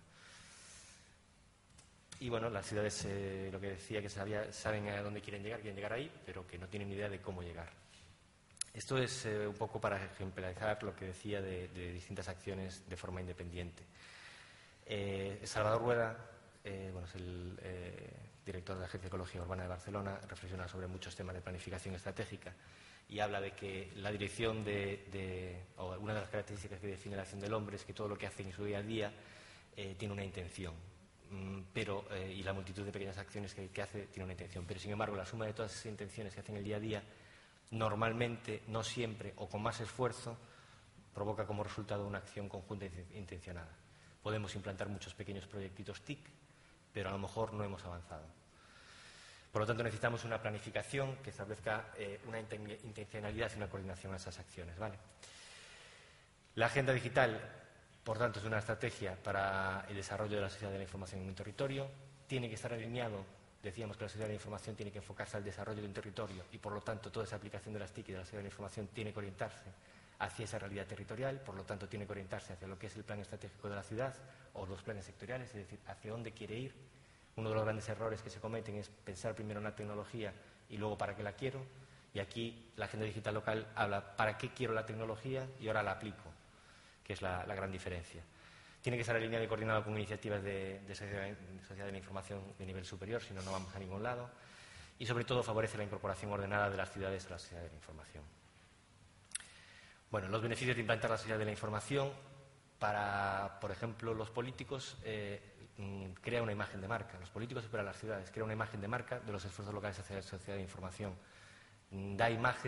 Y bueno, las ciudades, eh, lo que decía, que sabía, saben a dónde quieren llegar, quieren llegar ahí, pero que no tienen ni idea de cómo llegar. Esto es eh, un poco para ejemplarizar lo que decía de, de distintas acciones de forma independiente. Eh, Salvador Rueda, eh, bueno, es el eh, director de la Agencia de Ecología Urbana de Barcelona, reflexiona sobre muchos temas de planificación estratégica y habla de que la dirección de, de o una de las características que define la acción del hombre es que todo lo que hace en su día a día eh, tiene una intención. Pero, eh, y la multitud de pequeñas acciones que, que hace tiene una intención, pero sin embargo la suma de todas esas intenciones que hace en el día a día normalmente, no siempre o con más esfuerzo, provoca como resultado una acción conjunta e intencionada. Podemos implantar muchos pequeños proyectitos T I C, pero a lo mejor no hemos avanzado. Por lo tanto, necesitamos una planificación que establezca eh, una intencionalidad y una coordinación a esas acciones, ¿vale? La agenda digital, por tanto, es una estrategia para el desarrollo de la sociedad de la información en un territorio. Tiene que estar alineado, decíamos que la sociedad de la información tiene que enfocarse al desarrollo de un territorio y, por lo tanto, toda esa aplicación de las T I C y de la sociedad de la información tiene que orientarse hacia esa realidad territorial, por lo tanto, tiene que orientarse hacia lo que es el plan estratégico de la ciudad o los planes sectoriales, es decir, hacia dónde quiere ir. Uno de los grandes errores que se cometen es pensar primero en la tecnología y luego para qué la quiero. Y aquí la agenda digital local habla para qué quiero la tecnología y ahora la aplico, que es la, la gran diferencia. Tiene que estar alineado y coordinado con iniciativas de, de sociedad, de sociedad de la información de nivel superior, si no, no vamos a ningún lado. Y, sobre todo, favorece la incorporación ordenada de las ciudades a la sociedad de la información. Bueno, los beneficios de implantar la sociedad de la información para, por ejemplo, los políticos, eh, crea una imagen de marca. Los políticos y para las ciudades crea una imagen de marca de los esfuerzos locales hacia la sociedad de información. Da imagen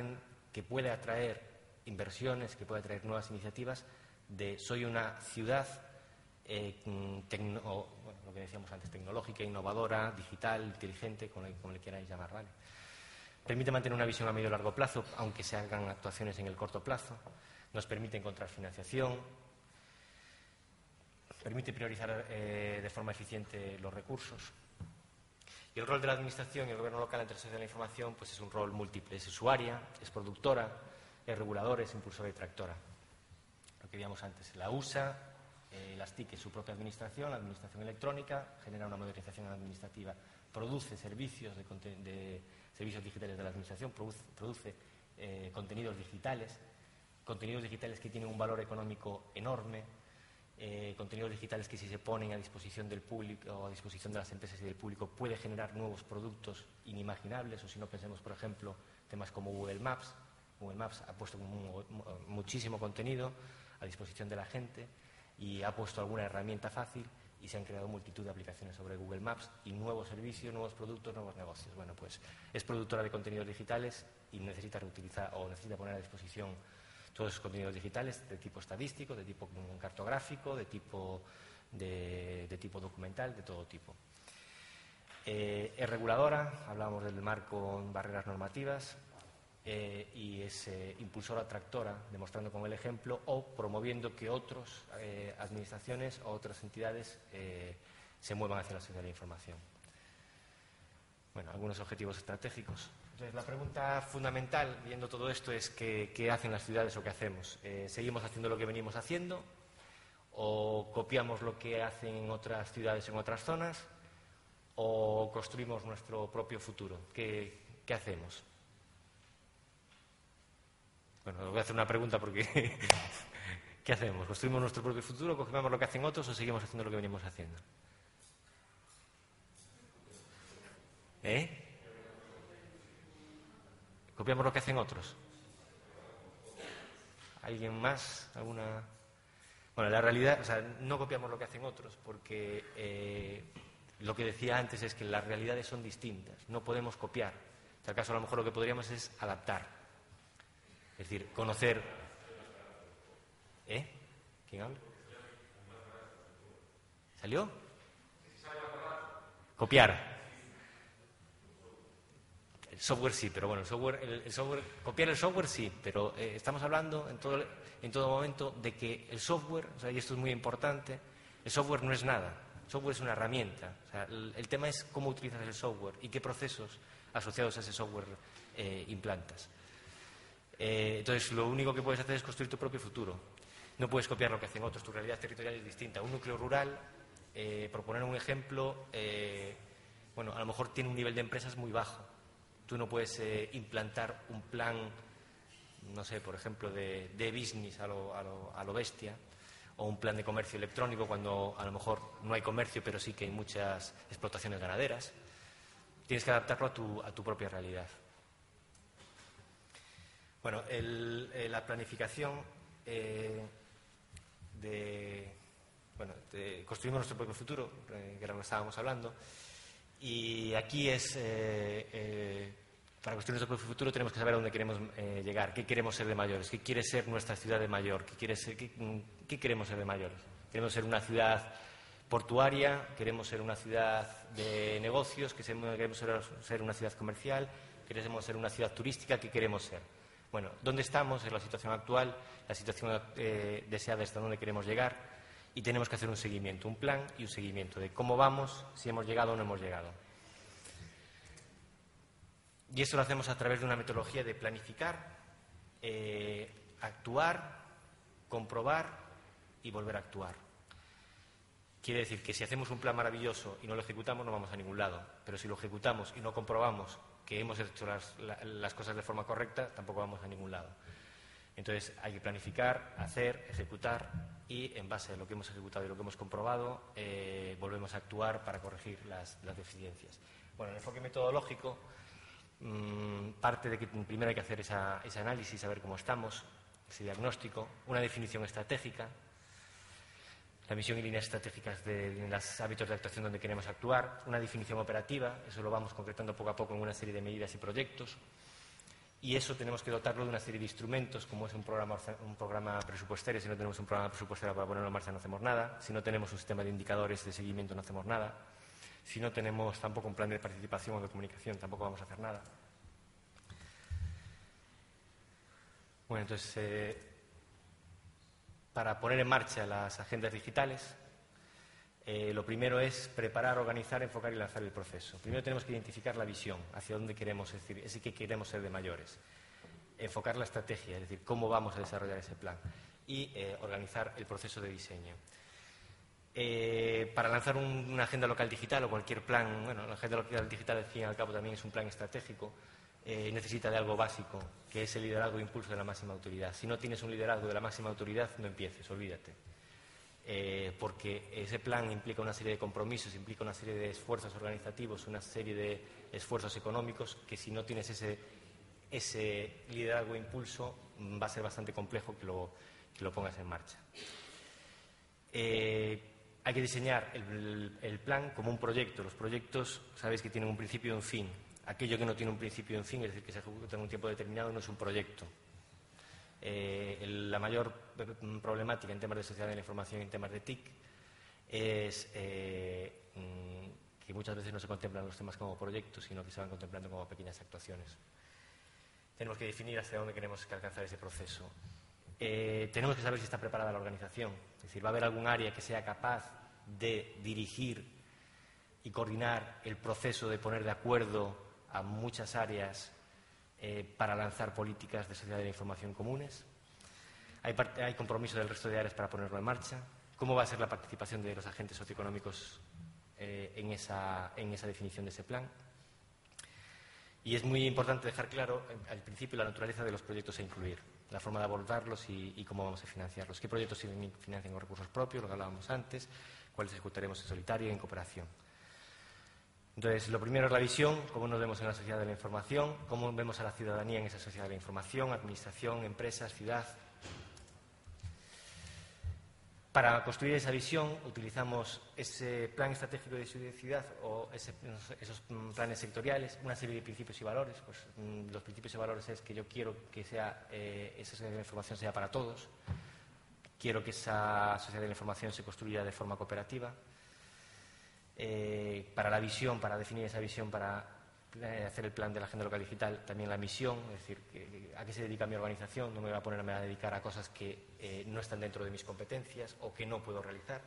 que puede atraer inversiones, que puede atraer nuevas iniciativas, de soy una ciudad, eh, tecno, o, bueno, lo que decíamos antes, tecnológica, innovadora, digital, inteligente, como le, como le queráis llamar, ¿vale? Permite mantener una visión a medio y largo plazo, aunque se hagan actuaciones en el corto plazo. Nos permite encontrar financiación. Permite priorizar eh, de forma eficiente los recursos. Y el rol de la Administración y el Gobierno local ante la sociedad de la información pues es un rol múltiple. Es usuaria, es productora, es reguladora, es impulsora y tractora. Lo que veíamos antes, la U S A, eh, las T I C, es su propia administración, la administración electrónica, genera una modernización administrativa, produce servicios, de, de, servicios digitales de la Administración, produce, produce eh, contenidos digitales, contenidos digitales que tienen un valor económico enorme, Eh, contenidos digitales que si se ponen a disposición del público o a disposición de las empresas y del público puede generar nuevos productos inimaginables, o si no pensemos, por ejemplo, temas como Google Maps. Google Maps ha puesto mu muchísimo contenido a disposición de la gente y ha puesto alguna herramienta fácil y se han creado multitud de aplicaciones sobre Google Maps y nuevos servicios, nuevos productos, nuevos negocios. Bueno, pues es productora de contenidos digitales y necesita reutilizar o necesita poner a disposición todos esos contenidos digitales de tipo estadístico, de tipo cartográfico, de tipo, de, de tipo documental, de todo tipo. Eh, es reguladora, hablábamos del marco en barreras normativas, eh, y es eh, impulsora tractora, demostrando con el ejemplo o promoviendo que otras eh, administraciones o otras entidades eh, se muevan hacia la sociedad de la información. Bueno, algunos objetivos estratégicos. Entonces, la pregunta fundamental, viendo todo esto, es ¿qué, qué hacen las ciudades o qué hacemos? Eh, ¿Seguimos haciendo lo que venimos haciendo? ¿O copiamos lo que hacen en otras ciudades, en otras zonas? ¿O construimos nuestro propio futuro? ¿Qué, qué hacemos? Bueno, os voy a hacer una pregunta porque ¿qué hacemos? ¿Construimos nuestro propio futuro? ¿Copiamos lo que hacen otros o seguimos haciendo lo que venimos haciendo? ¿Eh? ¿Copiamos lo que hacen otros? ¿Alguien más? ¿Alguna? Bueno, la realidad, o sea, no copiamos lo que hacen otros porque eh, lo que decía antes es que las realidades son distintas. No podemos copiar. En tal caso, a lo mejor lo que podríamos es adaptar. Es decir, conocer. ¿Eh? ¿Quién habla? ¿Salió? Copiar. Software sí, pero bueno, el software, el, el software, copiar el software sí, pero eh, estamos hablando en todo, en todo momento de que el software, o sea, y esto es muy importante, el software no es nada, el software es una herramienta. O sea, el, el tema es cómo utilizas el software y qué procesos asociados a ese software eh, implantas. Eh, entonces, lo único que puedes hacer es construir tu propio futuro. No puedes copiar lo que hacen otros, tu realidad territorial es distinta. Un núcleo rural, eh, por poner un ejemplo, eh, bueno, a lo mejor tiene un nivel de empresas muy bajo. Tú no puedes eh, implantar un plan, no sé, por ejemplo, de, de business a lo, a, lo, a lo bestia, o un plan de comercio electrónico cuando a lo mejor no hay comercio, pero sí que hay muchas explotaciones ganaderas. Tienes que adaptarlo a tu, a tu propia realidad. Bueno, el, eh, la planificación eh, de, bueno, de construimos nuestro propio futuro, eh, que era lo que estábamos hablando. Y aquí es, eh, eh, para construir nuestro propio futuro tenemos que saber a dónde queremos eh, llegar, qué queremos ser de mayores, qué quiere ser nuestra ciudad de mayor, qué, quiere ser, qué, qué queremos ser de mayores. Queremos ser una ciudad portuaria, queremos ser una ciudad de negocios, queremos ser, ser una ciudad comercial, queremos ser una ciudad turística, ¿qué queremos ser? Bueno, ¿dónde estamos? Es la situación actual, la situación eh, deseada hasta dónde queremos llegar. Y tenemos que hacer un seguimiento, un plan y un seguimiento de cómo vamos, si hemos llegado o no hemos llegado. Y esto lo hacemos a través de una metodología de planificar, eh, actuar, comprobar y volver a actuar. Quiere decir que si hacemos un plan maravilloso y no lo ejecutamos, no vamos a ningún lado. Pero si lo ejecutamos y no comprobamos que hemos hecho las, las cosas de forma correcta, tampoco vamos a ningún lado. Entonces hay que planificar, hacer, ejecutar y en base a lo que hemos ejecutado y lo que hemos comprobado eh, volvemos a actuar para corregir las, las deficiencias. Bueno, el enfoque metodológico mmm, parte de que primero hay que hacer esa, ese análisis, saber cómo estamos, ese diagnóstico, una definición estratégica, la misión y líneas estratégicas de, de los hábitos de actuación donde queremos actuar, una definición operativa, eso lo vamos concretando poco a poco en una serie de medidas y proyectos. y eso tenemos que dotarlo de una serie de instrumentos, como es un programa, un programa presupuestario. Si no tenemos un programa presupuestario para ponerlo en marcha no hacemos nada. Si no tenemos un sistema de indicadores de seguimiento no hacemos nada. Si no tenemos tampoco un plan de participación o de comunicación tampoco vamos a hacer nada. Bueno, entonces, eh, para poner en marcha las agendas digitales, Eh, lo primero es preparar, organizar, enfocar y lanzar el proceso. Primero tenemos que identificar la visión, hacia dónde queremos, es decir, ese que queremos ser de mayores. Enfocar la estrategia, es decir, cómo vamos a desarrollar ese plan. Y eh, organizar el proceso de diseño. Eh, para lanzar un, una agenda local digital o cualquier plan, bueno, la agenda local digital al fin y al cabo también es un plan estratégico, eh, necesita de algo básico, que es el liderazgo e impulso de la máxima autoridad. Si no tienes un liderazgo de la máxima autoridad, no empieces, olvídate. Eh, porque ese plan implica una serie de compromisos, implica una serie de esfuerzos organizativos, una serie de esfuerzos económicos que si no tienes ese, ese liderazgo e impulso va a ser bastante complejo que lo, que lo pongas en marcha. Eh, hay que diseñar el, el plan como un proyecto. Los proyectos, sabéis que tienen un principio y un fin. Aquello que no tiene un principio y un fin, es decir, que se ejecuta en un tiempo determinado, no es un proyecto. Eh, el, la mayor problemática en temas de sociedad de la información y en temas de T I C es eh, que muchas veces no se contemplan los temas como proyectos, sino que se van contemplando como pequeñas actuaciones. Tenemos que definir hacia dónde queremos alcanzar ese proceso. Eh, tenemos que saber si está preparada la organización. Es decir, va a haber algún área que sea capaz de dirigir y coordinar el proceso de poner de acuerdo a muchas áreas Eh, para lanzar políticas de sociedad de la información comunes. Hay, hay compromiso del resto de áreas para ponerlo en marcha. ¿Cómo va a ser la participación de los agentes socioeconómicos eh, en, esa, en esa definición de ese plan? Y es muy importante dejar claro eh, al principio la naturaleza de los proyectos a incluir, la forma de abordarlos y, y cómo vamos a financiarlos. ¿Qué proyectos se financian con recursos propios? Lo que hablábamos antes. ¿Cuáles ejecutaremos en solitario y en cooperación? Entonces, lo primero es la visión, cómo nos vemos en la sociedad de la información, cómo vemos a la ciudadanía en esa sociedad de la información, administración, empresas, ciudad. Para construir esa visión utilizamos ese plan estratégico de ciudad o ese, esos planes sectoriales, una serie de principios y valores. Pues, los principios y valores es que yo quiero que sea, eh, esa sociedad de la información sea para todos, quiero que esa sociedad de la información se construya de forma cooperativa. Eh, para la visión, para definir esa visión, para eh, hacer el plan de la agenda local digital, también la misión, es decir, que, a qué se dedica mi organización. No me voy a ponerme a dedicar a cosas que eh, no están dentro de mis competencias o que no puedo realizar.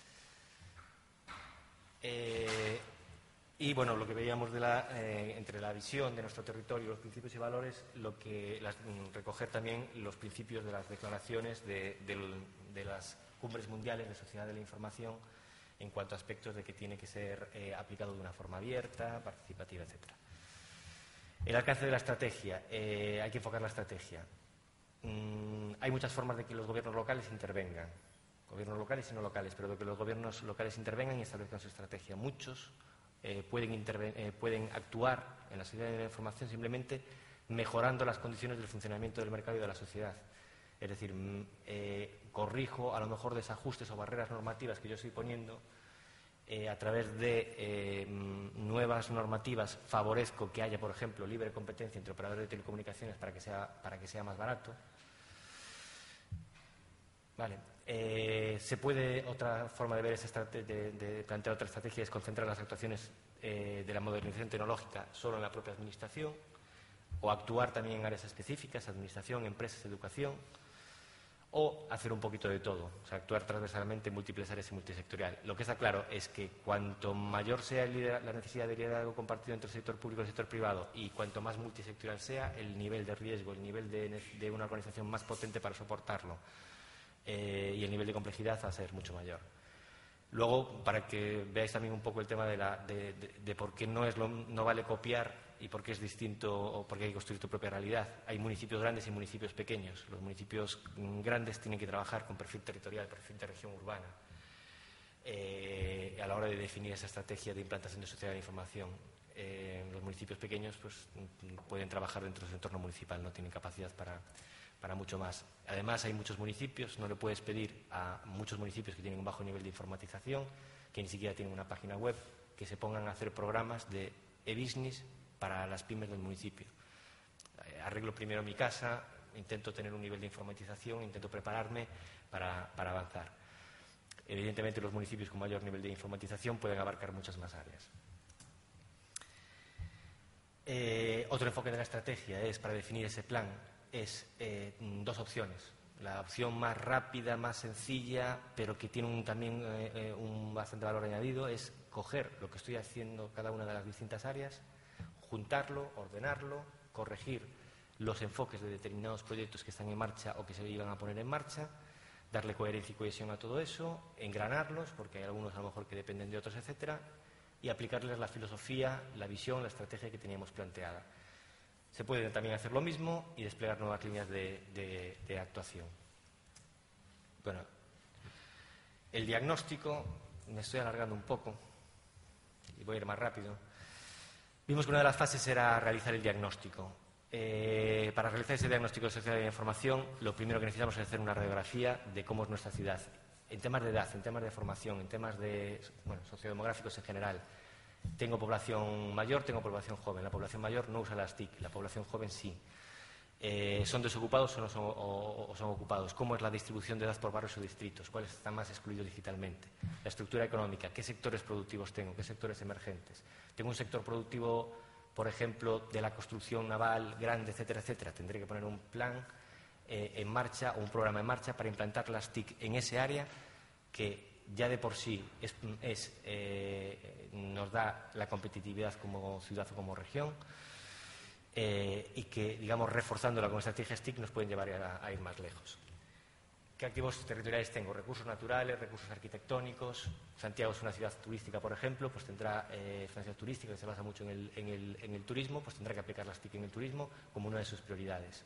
Eh, y bueno, lo que veíamos de la, eh, entre la visión de nuestro territorio, los principios y valores, lo que las, recoger también los principios de las declaraciones de, de, de las cumbres mundiales de sociedad de la información, en cuanto a aspectos de que tiene que ser eh, aplicado de una forma abierta, participativa, etcétera. El alcance de la estrategia. Eh, hay que enfocar la estrategia. Mm, hay muchas formas de que los gobiernos locales intervengan, gobiernos locales y no locales, pero de que los gobiernos locales intervengan y establezcan su estrategia. Muchos eh, pueden, eh, pueden actuar en la sociedad de la información simplemente mejorando las condiciones del funcionamiento del mercado y de la sociedad. Es decir, eh, corrijo a lo mejor desajustes o barreras normativas que yo estoy poniendo, eh, a través de eh, nuevas normativas favorezco que haya, por ejemplo, libre competencia entre operadores de telecomunicaciones para que sea, para que sea más barato. Vale. Eh, se puede, otra forma de ver esa de, de plantear otra estrategia es concentrar las actuaciones eh, de la modernización tecnológica solo en la propia administración, o actuar también en áreas específicas, administración, empresas, educación, o hacer un poquito de todo, o sea, actuar transversalmente en múltiples áreas y multisectorial. Lo que está claro es que cuanto mayor sea el la necesidad de liderazgo compartido entre el sector público y el sector privado, y cuanto más multisectorial sea, el nivel de riesgo, el nivel de, de una organización más potente para soportarlo, eh, y el nivel de complejidad va a ser mucho mayor. Luego, para que veáis también un poco el tema de, la, de, de, de por qué no, es lo, no vale copiar y por qué es distinto o por qué hay que construir tu propia realidad. Hay municipios grandes y municipios pequeños. Los municipios grandes tienen que trabajar con perfil territorial, perfil de región urbana, eh, a la hora de definir esa estrategia de implantación de sociedad de la información. Eh, los municipios pequeños pues, pueden trabajar dentro del entorno municipal, no tienen capacidad para, para mucho más. Además, hay muchos municipios, no le puedes pedir a muchos municipios que tienen un bajo nivel de informatización, que ni siquiera tienen una página web, que se pongan a hacer programas de e-business para las pymes del municipio. arreglo primero mi casa, intento tener un nivel de informatización, intento prepararme para, para avanzar. Evidentemente, los municipios con mayor nivel de informatización pueden abarcar muchas más áreas. Eh, otro enfoque de la estrategia es, para definir ese plan, es eh, dos opciones. La opción más rápida, más sencilla, pero que tiene un, también eh, un bastante valor añadido, es coger lo que estoy haciendo cada una de las distintas áreas, juntarlo, ordenarlo, corregir los enfoques de determinados proyectos que están en marcha o que se iban a poner en marcha, darle coherencia y cohesión a todo eso, engranarlos, porque hay algunos a lo mejor que dependen de otros, etcétera, y aplicarles la filosofía, la visión, la estrategia que teníamos planteada. Se puede también hacer lo mismo y desplegar nuevas líneas de, de, de actuación. Bueno, el diagnóstico, me estoy alargando un poco y voy a ir más rápido. Vimos que una de las fases era realizar el diagnóstico. Eh, para realizar ese diagnóstico de sociedad de la información, lo primero que necesitamos es hacer una radiografía de cómo es nuestra ciudad, en temas de edad, en temas de formación, en temas de, bueno, sociodemográficos en general. Tengo población mayor, tengo población joven. La población mayor no usa las T I C, la población joven sí. Eh, ¿Son desocupados o, no son, o, o son ocupados? ¿Cómo es la distribución de edad por barrios o distritos? ¿Cuáles están más excluidos digitalmente? La estructura económica, ¿qué sectores productivos tengo? ¿Qué sectores emergentes? ¿Tengo un sector productivo, por ejemplo, de la construcción naval grande, etcétera, etcétera? Tendré que poner un plan eh, en marcha o un programa en marcha para implantar las T I C en ese área que ya de por sí es, es, eh, nos da la competitividad como ciudad o como región, eh, y que, digamos, reforzándola con estrategias T I C nos pueden llevar a, a ir más lejos. ¿Qué activos territoriales tengo? Recursos naturales, recursos arquitectónicos. Santiago es una ciudad turística, por ejemplo, pues tendrá, eh, es una ciudad turística que se basa mucho en el, en, el, en el turismo, pues tendrá que aplicar las T I C en el turismo como una de sus prioridades.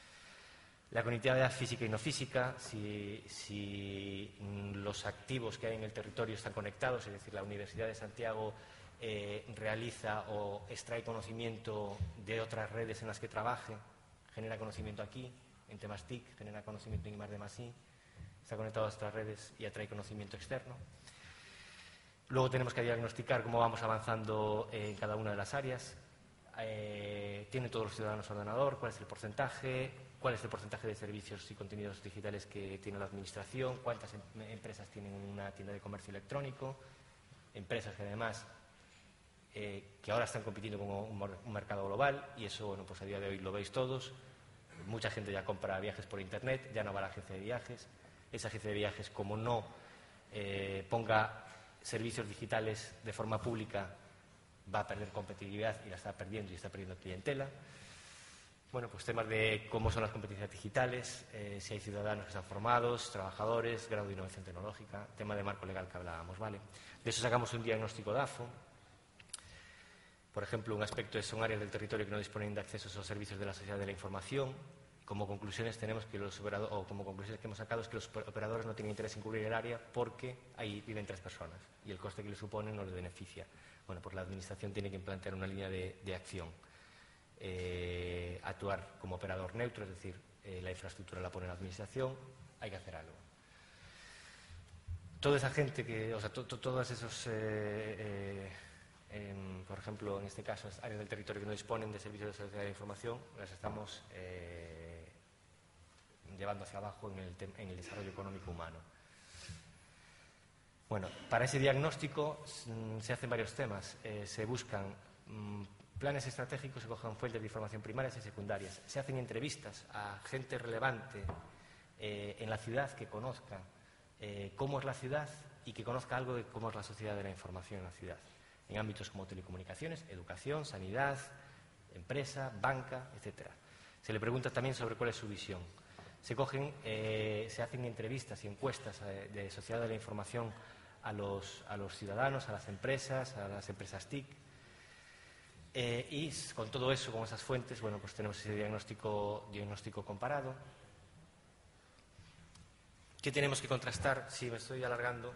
La conectividad física y no física, si, si los activos que hay en el territorio están conectados, es decir, la Universidad de Santiago eh, realiza o extrae conocimiento de otras redes en las que trabaje, genera conocimiento aquí, en temas T I C, genera conocimiento en I más D más I, está conectado a otras redes y atrae conocimiento externo. Luego tenemos que diagnosticar cómo vamos avanzando en cada una de las áreas. Eh, ¿Tienen todos los ciudadanos ordenador? ¿Cuál es el porcentaje? ¿Cuál es el porcentaje de servicios y contenidos digitales que tiene la Administración? ¿Cuántas em empresas tienen una tienda de comercio electrónico? Empresas que además, eh, que ahora están compitiendo con un, un mercado global, y eso, bueno, pues a día de hoy lo veis todos. Mucha gente ya compra viajes por Internet, ya no va a la agencia de viajes. Esa agencia de viajes, como no eh, ponga servicios digitales de forma pública, va a perder competitividad y la está perdiendo y está perdiendo clientela. Bueno, pues temas de cómo son las competencias digitales, eh, si hay ciudadanos que están formados, trabajadores, grado de innovación tecnológica, tema de marco legal que hablábamos, ¿vale? De eso sacamos un diagnóstico DAFO. Por ejemplo, un aspecto es son áreas del territorio que no disponen de acceso a esos servicios de la sociedad de la información. Como conclusiones tenemos que los operadores, o como conclusiones que hemos sacado es que los operadores no tienen interés en cubrir el área porque ahí viven tres personas y el coste que les supone no les beneficia. Bueno, pues la Administración tiene que implantar una línea de, de acción. Eh, actuar como operador neutro, es decir, eh, la infraestructura la pone la Administración, hay que hacer algo. Toda esa gente que, o sea, to, to, todos esos, eh, eh, en, por ejemplo, en este caso, áreas del territorio que no disponen de servicios de sociedad de la información, las estamos eh, llevando hacia abajo en el, en el desarrollo económico humano. Bueno, para ese diagnóstico mm, se hacen varios temas. Eh, se buscan mm, planes estratégicos, se cogen fuentes de información primarias y secundarias. Se hacen entrevistas a gente relevante eh, en la ciudad que conozca eh, cómo es la ciudad y que conozca algo de cómo es la sociedad de la información en la ciudad, en ámbitos como telecomunicaciones, educación, sanidad, empresa, banca, etcétera. Se le pregunta también sobre cuál es su visión. Se cogen, eh, se hacen entrevistas y encuestas eh, de sociedad de la información a los, a los ciudadanos, a las empresas, a las empresas T I C. Eh, y con todo eso, con esas fuentes, bueno, pues tenemos ese diagnóstico, diagnóstico comparado. ¿Qué tenemos que contrastar? Sí, me estoy alargando.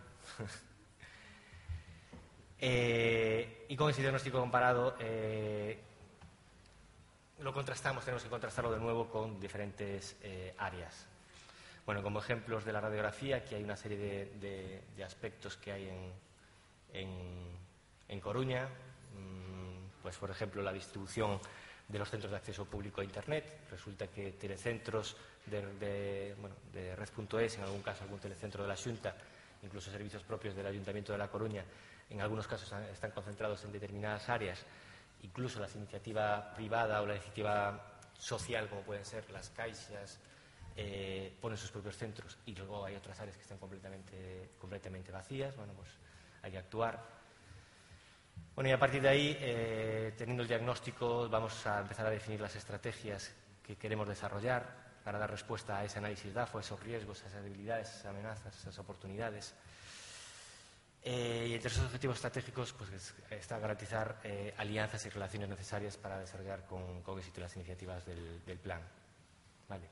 eh, y con ese diagnóstico comparado eh, lo contrastamos, tenemos que contrastarlo de nuevo con diferentes eh, áreas. Bueno, como ejemplos de la radiografía, aquí hay una serie de, de, de aspectos que hay en, en, en Coruña. Pues, por ejemplo, la distribución de los centros de acceso público a Internet. Resulta que telecentros de, de, bueno, de red punto es, en algún caso algún telecentro de la Xunta, incluso servicios propios del Ayuntamiento de La Coruña, en algunos casos están concentrados en determinadas áreas, incluso la iniciativa privada o la iniciativa social, como pueden ser las caixas, eh, ponen sus propios centros, y luego hay otras áreas que están completamente, completamente vacías. Bueno, pues hay que actuar. Bueno, y a partir de ahí, eh, teniendo el diagnóstico, vamos a empezar a definir las estrategias que queremos desarrollar para dar respuesta a ese análisis D A F O, a esos riesgos, a esas debilidades, a esas amenazas, a esas oportunidades. Eh, y entre esos objetivos estratégicos pues, es, está garantizar eh, alianzas y relaciones necesarias para desarrollar con, con éxito las iniciativas del, del plan. Vale.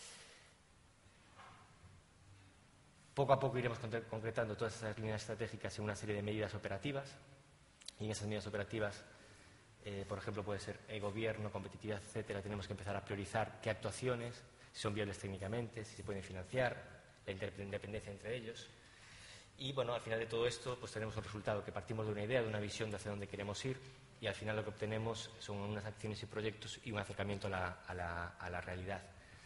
Poco a poco iremos concretando todas esas líneas estratégicas en una serie de medidas operativas. Y en esas medidas operativas, eh, por ejemplo, puede ser el gobierno, competitividad, etcétera. Tenemos que empezar a priorizar qué actuaciones, si son viables técnicamente, si se pueden financiar, la independencia entre ellos. Y, bueno, al final de todo esto, pues tenemos un resultado que partimos de una idea, de una visión de hacia dónde queremos ir, y al final lo que obtenemos son unas acciones y proyectos y un acercamiento a la, a la, a la realidad.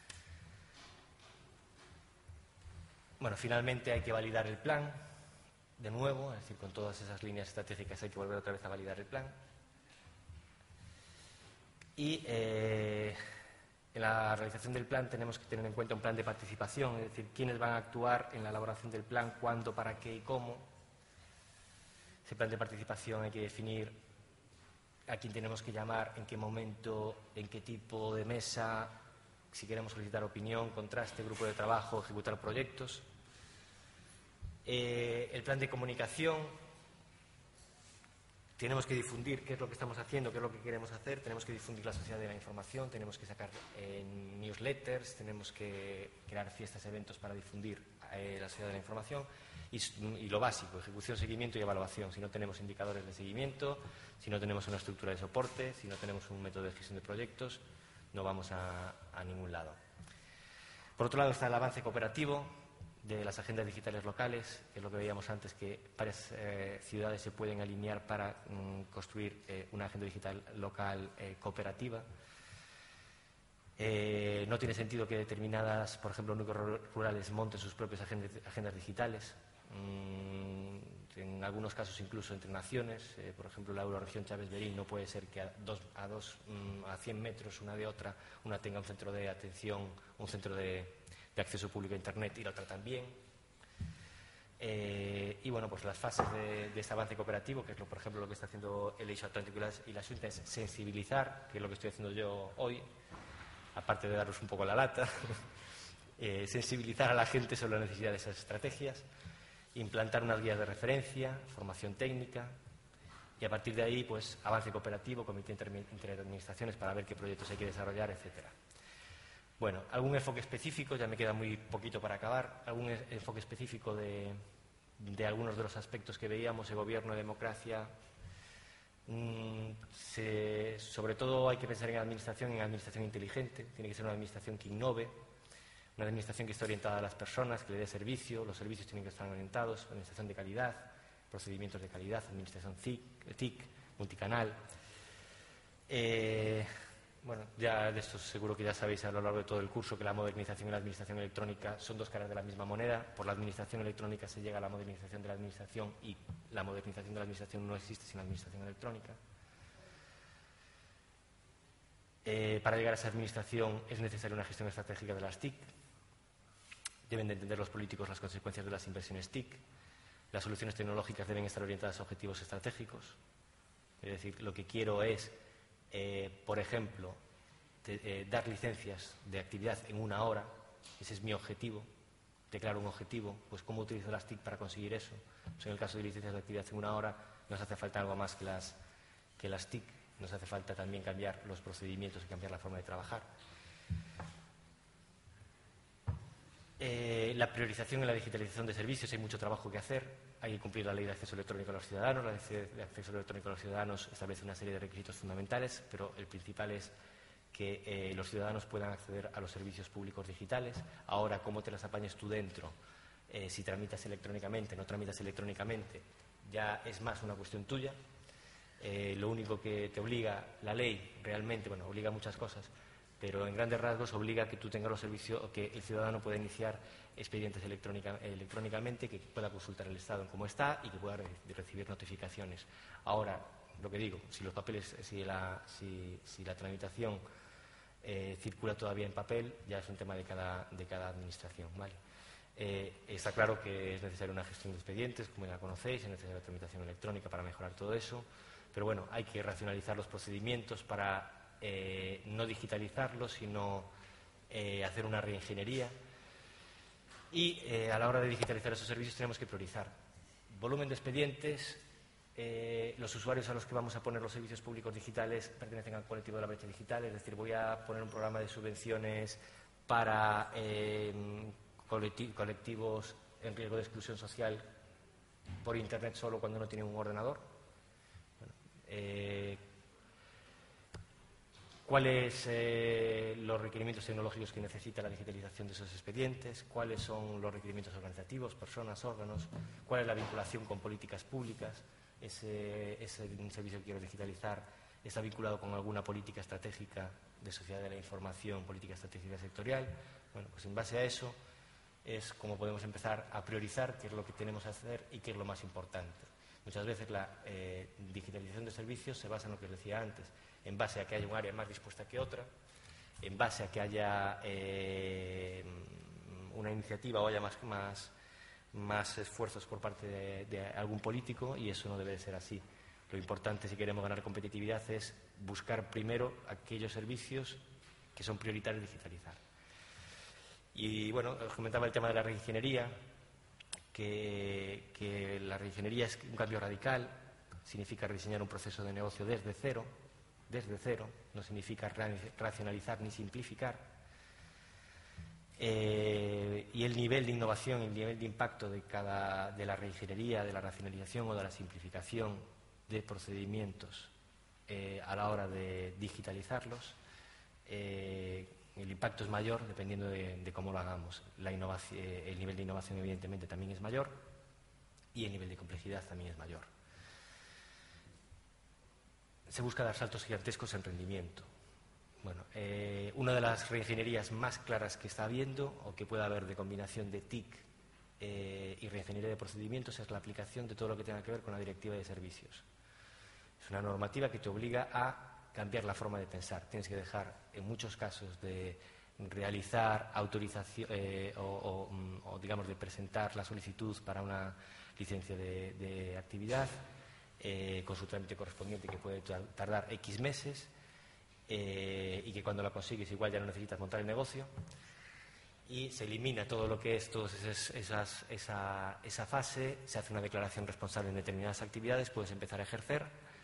Bueno, finalmente hay que validar el plan, de nuevo, es decir, con todas esas líneas estratégicas hay que volver otra vez a validar el plan. Y eh, en la realización del plan tenemos que tener en cuenta un plan de participación, es decir, quiénes van a actuar en la elaboración del plan, cuándo, para qué y cómo. Ese plan de participación hay que definir a quién tenemos que llamar, en qué momento, en qué tipo de mesa, si queremos solicitar opinión, contraste, grupo de trabajo, ejecutar proyectos. Eh, el plan de comunicación, tenemos que difundir qué es lo que estamos haciendo, qué es lo que queremos hacer, tenemos que difundir la sociedad de la información, tenemos que sacar eh, newsletters, tenemos que crear fiestas, eventos para difundir eh, la sociedad de la información y, y lo básico, ejecución, seguimiento y evaluación. Si no tenemos indicadores de seguimiento, si no tenemos una estructura de soporte, si no tenemos un método de gestión de proyectos, no vamos a, a ningún lado. Por otro lado está el avance cooperativo de las agendas digitales locales, que es lo que veíamos antes, que varias eh, ciudades se pueden alinear para mm, construir eh, una agenda digital local eh, cooperativa. Eh, no tiene sentido que determinadas, por ejemplo, núcleos rurales monten sus propias agendas, agendas digitales. Mm, en algunos casos incluso entre naciones, eh, por ejemplo, la Euroregión Chávez-Berín no puede ser que a, dos, a, dos, mm, a cien metros una de otra, una tenga un centro de atención, un centro de de acceso público a Internet y la otra también. Eh, y bueno, pues las fases de, de este avance cooperativo, que es lo, por ejemplo lo que está haciendo el Eixo Atlántico y la Xunta, es sensibilizar, que es lo que estoy haciendo yo hoy, aparte de daros un poco la lata, eh, sensibilizar a la gente sobre la necesidad de esas estrategias, implantar unas guías de referencia, formación técnica, y a partir de ahí, pues avance cooperativo, comité interadministraciones para ver qué proyectos hay que desarrollar, etcétera. Bueno, algún enfoque específico, ya me queda muy poquito para acabar, algún enfoque específico de, de algunos de los aspectos que veíamos, el gobierno, democracia. Mm, se, sobre todo hay que pensar en administración, en administración inteligente, tiene que ser una administración que innove, una administración que esté orientada a las personas, que le dé servicio, los servicios tienen que estar orientados, administración de calidad, procedimientos de calidad, administración T I C, multicanal. Eh, Bueno, ya de esto seguro que ya sabéis a lo largo de todo el curso que la modernización y la administración electrónica son dos caras de la misma moneda. Por la administración electrónica se llega a la modernización de la administración y la modernización de la administración no existe sin la administración electrónica. Eh, para llegar a esa administración es necesaria una gestión estratégica de las T I C. Deben de entender los políticos las consecuencias de las inversiones T I C. Las soluciones tecnológicas deben estar orientadas a objetivos estratégicos. Es decir, lo que quiero es Eh, por ejemplo, de, eh, dar licencias de actividad en una hora, ese es mi objetivo, declaro un objetivo, pues cómo utilizo las T I C para conseguir eso. Pues en el caso de licencias de actividad en una hora nos hace falta algo más que las, que las T I C, nos hace falta también cambiar los procedimientos y cambiar la forma de trabajar. Eh, la priorización en la digitalización de servicios, hay mucho trabajo que hacer. Hay que cumplir la ley de acceso electrónico a los ciudadanos. La ley de acceso electrónico a los ciudadanos establece una serie de requisitos fundamentales, pero el principal es que eh, los ciudadanos puedan acceder a los servicios públicos digitales. Ahora, ¿cómo te las apañes tú dentro? Eh, si tramitas electrónicamente, no tramitas electrónicamente, ya es más una cuestión tuya. Eh, lo único que te obliga la ley realmente, bueno, obliga a muchas cosas, pero en grandes rasgos obliga a que tú tengas los servicios, o que el ciudadano pueda iniciar expedientes electrónica, electrónicamente, que pueda consultar el estado en cómo está y que pueda re recibir notificaciones. Ahora, lo que digo, si los papeles, si la, si, si la tramitación eh, circula todavía en papel, ya es un tema de cada, de cada administración, ¿vale? Eh, está claro que es necesaria una gestión de expedientes, como ya conocéis, es necesaria la tramitación electrónica para mejorar todo eso, pero bueno, hay que racionalizar los procedimientos para eh, no digitalizarlos, sino eh, hacer una reingeniería. Y eh, a la hora de digitalizar esos servicios tenemos que priorizar volumen de expedientes. Eh, los usuarios a los que vamos a poner los servicios públicos digitales pertenecen al colectivo de la brecha digital, es decir, voy a poner un programa de subvenciones para eh, colectivos en riesgo de exclusión social por Internet solo cuando no tienen un ordenador. Bueno, eh, ¿Cuáles son eh, los requerimientos tecnológicos que necesita la digitalización de esos expedientes? ¿Cuáles son los requerimientos organizativos, personas, órganos? ¿Cuál es la vinculación con políticas públicas? Ese, ese servicio que quiero digitalizar está vinculado con alguna política estratégica de sociedad de la información, política estratégica sectorial. Bueno, pues en base a eso es como podemos empezar a priorizar qué es lo que tenemos que hacer y qué es lo más importante. Muchas veces la eh, digitalización de servicios se basa en lo que os decía antes, en base a que haya un área más dispuesta que otra, en base a que haya eh, una iniciativa o haya más, más, más esfuerzos por parte de, de algún político, y eso no debe de ser así. Lo importante, si queremos ganar competitividad, es buscar primero aquellos servicios que son prioritarios digitalizar. Y bueno, os comentaba el tema de la reingeniería, que, que la reingeniería es un cambio radical, significa rediseñar un proceso de negocio desde cero, desde cero, no significa racionalizar ni simplificar. Eh, y el nivel de innovación, el nivel de impacto de, cada, de la reingeniería, de la racionalización o de la simplificación de procedimientos eh, a la hora de digitalizarlos, eh, el impacto es mayor dependiendo de, de cómo lo hagamos. La innovación, el nivel de innovación, evidentemente, también es mayor y el nivel de complejidad también es mayor. Se busca dar saltos gigantescos en rendimiento. Bueno, eh, una de las reingenierías más claras que está habiendo, o que pueda haber de combinación de T I C eh, y reingeniería de procedimientos, es la aplicación de todo lo que tenga que ver con la Directiva de Servicios. Es una normativa que te obliga a cambiar la forma de pensar. Tienes que dejar, en muchos casos, de realizar autorización eh, o, o, o, digamos, de presentar la solicitud para una licencia de, de actividad eh, con su trámite correspondiente, que puede tardar X meses eh, y que cuando la consigues igual ya no necesitas montar el negocio, y se elimina todo lo que es todas esas, esas, esa, esa fase, se hace una declaración responsable en determinadas actividades, puedes empezar a ejercer.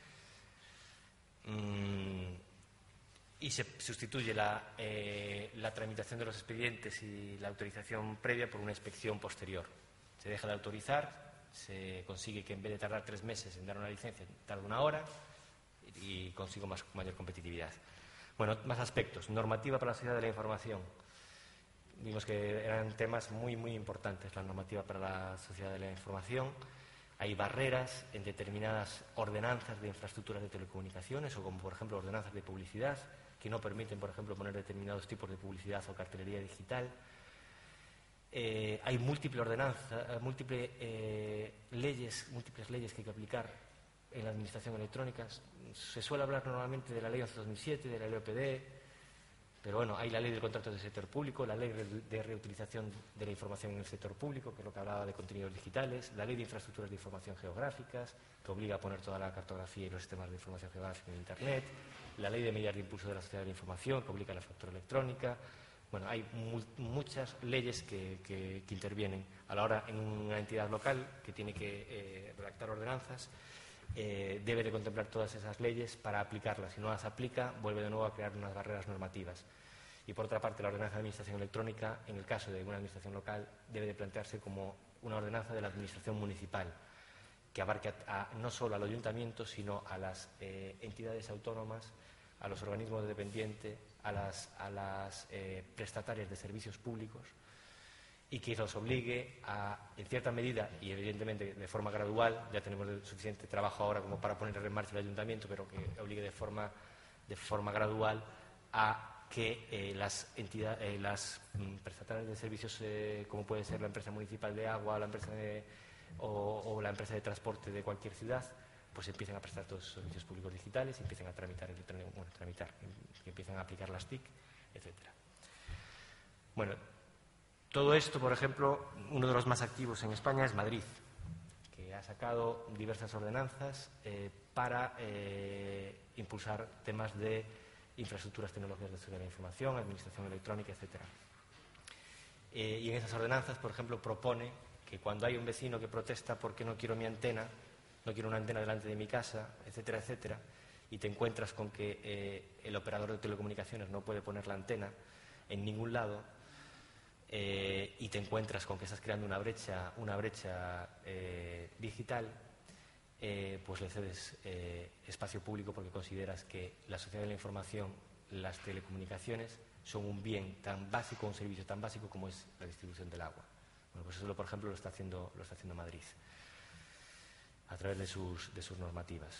Y se sustituye la, eh, la tramitación de los expedientes y la autorización previa por una inspección posterior. Se deja de autorizar, se consigue que en vez de tardar tres meses en dar una licencia, tarde una hora y consigo más, mayor competitividad. Bueno, más aspectos. Normativa para la sociedad de la información. Vimos que eran temas muy, muy importantes, la normativa para la sociedad de la información. Hay barreras en determinadas ordenanzas de infraestructuras de telecomunicaciones, o como por ejemplo ordenanzas de publicidad, que no permiten, por ejemplo, poner determinados tipos de publicidad o cartelería digital. Eh, hay múltiples ordenanzas, múltiples eh, leyes, múltiples leyes que hay que aplicar en la administración electrónica. Se suele hablar normalmente de la ley once barra dos mil siete, de la L O P D, pero bueno, hay la ley del contrato del sector público, la ley de reutilización de la información en el sector público, que es lo que hablaba de contenidos digitales, la ley de infraestructuras de información geográficas, que obliga a poner toda la cartografía y los sistemas de información geográfica en Internet, la ley de medidas de impulso de la sociedad de la información, que obliga a la factura electrónica. Bueno, hay mu muchas leyes que, que, que intervienen. A la hora, en una entidad local que tiene que eh, redactar ordenanzas, eh, debe de contemplar todas esas leyes para aplicarlas. Si no las aplica, vuelve de nuevo a crear unas barreras normativas. Y por otra parte, la ordenanza de administración electrónica, en el caso de una administración local, debe de plantearse como una ordenanza de la administración municipal, que abarque a, a, no solo al ayuntamiento, sino a las eh, entidades autónomas, a los organismos dependientes, a las, a las eh, prestatarias de servicios públicos y que nos obligue a, en cierta medida, y evidentemente de forma gradual, ya tenemos suficiente trabajo ahora como para poner en marcha el ayuntamiento, pero que obligue de forma, de forma gradual a que eh, las entidades, eh, las mm, prestatarias de servicios, eh, como puede ser la empresa municipal de agua o la empresa de, o, o la empresa de transporte de cualquier ciudad, pues empiecen a prestar todos esos servicios públicos digitales y empiecen a tramitar, bueno, tramitar, que empiecen a aplicar las T I C, etcétera. Bueno, todo esto, por ejemplo, uno de los más activos en España es Madrid, que ha sacado diversas ordenanzas eh, para eh, impulsar temas de infraestructuras tecnológicas de seguridad de la información, administración electrónica, etcétera. Eh, y en esas ordenanzas, por ejemplo, propone que cuando hay un vecino que protesta porque no quiero mi antena, no quiero una antena delante de mi casa, etcétera, etcétera, y te encuentras con que eh, el operador de telecomunicaciones no puede poner la antena en ningún lado, eh, y te encuentras con que estás creando una brecha, una brecha eh, digital, eh, pues le cedes eh, espacio público porque consideras que la sociedad de la información, las telecomunicaciones, son un bien tan básico, un servicio tan básico como es la distribución del agua. Bueno, pues eso, por ejemplo, lo está haciendo, lo está haciendo Madrid a través de sus, de sus normativas.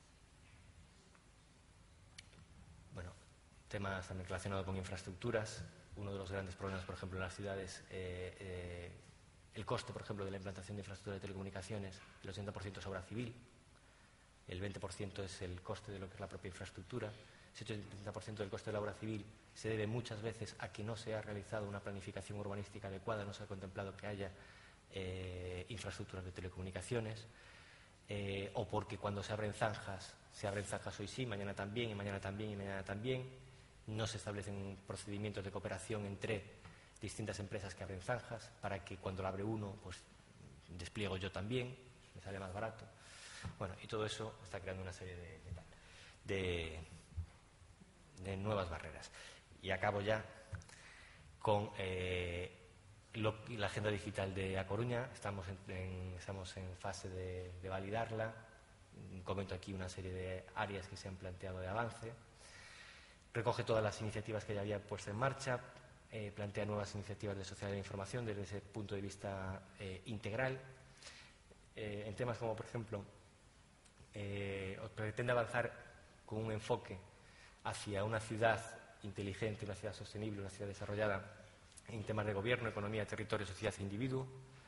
Bueno, temas también relacionados con infraestructuras. Uno de los grandes problemas, por ejemplo, en las ciudades, eh, eh, el coste, por ejemplo, de la implantación de infraestructura de telecomunicaciones, el ochenta por ciento es obra civil, el veinte por ciento es el coste de lo que es la propia infraestructura. Ese ochenta por ciento del coste de la obra civil se debe muchas veces a que no se ha realizado una planificación urbanística adecuada, no se ha contemplado que haya eh, infraestructuras de telecomunicaciones, eh, o porque cuando se abren zanjas, se abren zanjas hoy sí, mañana también, y mañana también, y mañana también. No se establecen procedimientos de cooperación entre distintas empresas que abren zanjas para que cuando la abre uno, pues despliego yo también, me sale más barato. Bueno, y todo eso está creando una serie de, de, de nuevas barreras. Y acabo ya con eh, lo, la agenda digital de A Coruña. Estamos en, en, estamos en fase de, de validarla. Comento aquí una serie de áreas que se han planteado de avance. Recoge todas las iniciativas que ya había puesto en marcha, eh, plantea nuevas iniciativas de sociedad de la información desde ese punto de vista eh, integral, eh, en temas como, por ejemplo, eh, pretende avanzar con un enfoque hacia una ciudad inteligente, una ciudad sostenible, una ciudad desarrollada en temas de gobierno, economía, territorio, sociedad e individuo.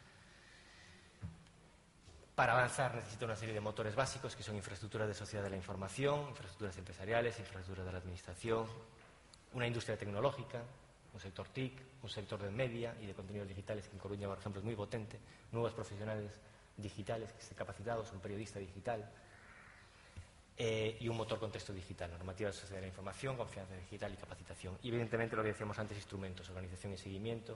Para avanzar necesita una serie de motores básicos que son infraestructuras de sociedad de la información, infraestructuras empresariales, infraestructuras de la administración, una industria tecnológica, un sector T I C, un sector de media y de contenidos digitales que en Coruña, por ejemplo, es muy potente, nuevos profesionales digitales que estén capacitados, un periodista digital eh, y un motor con texto digital, normativa de sociedad de la información, confianza digital y capacitación. Y evidentemente lo que decíamos antes, instrumentos, organización y seguimiento,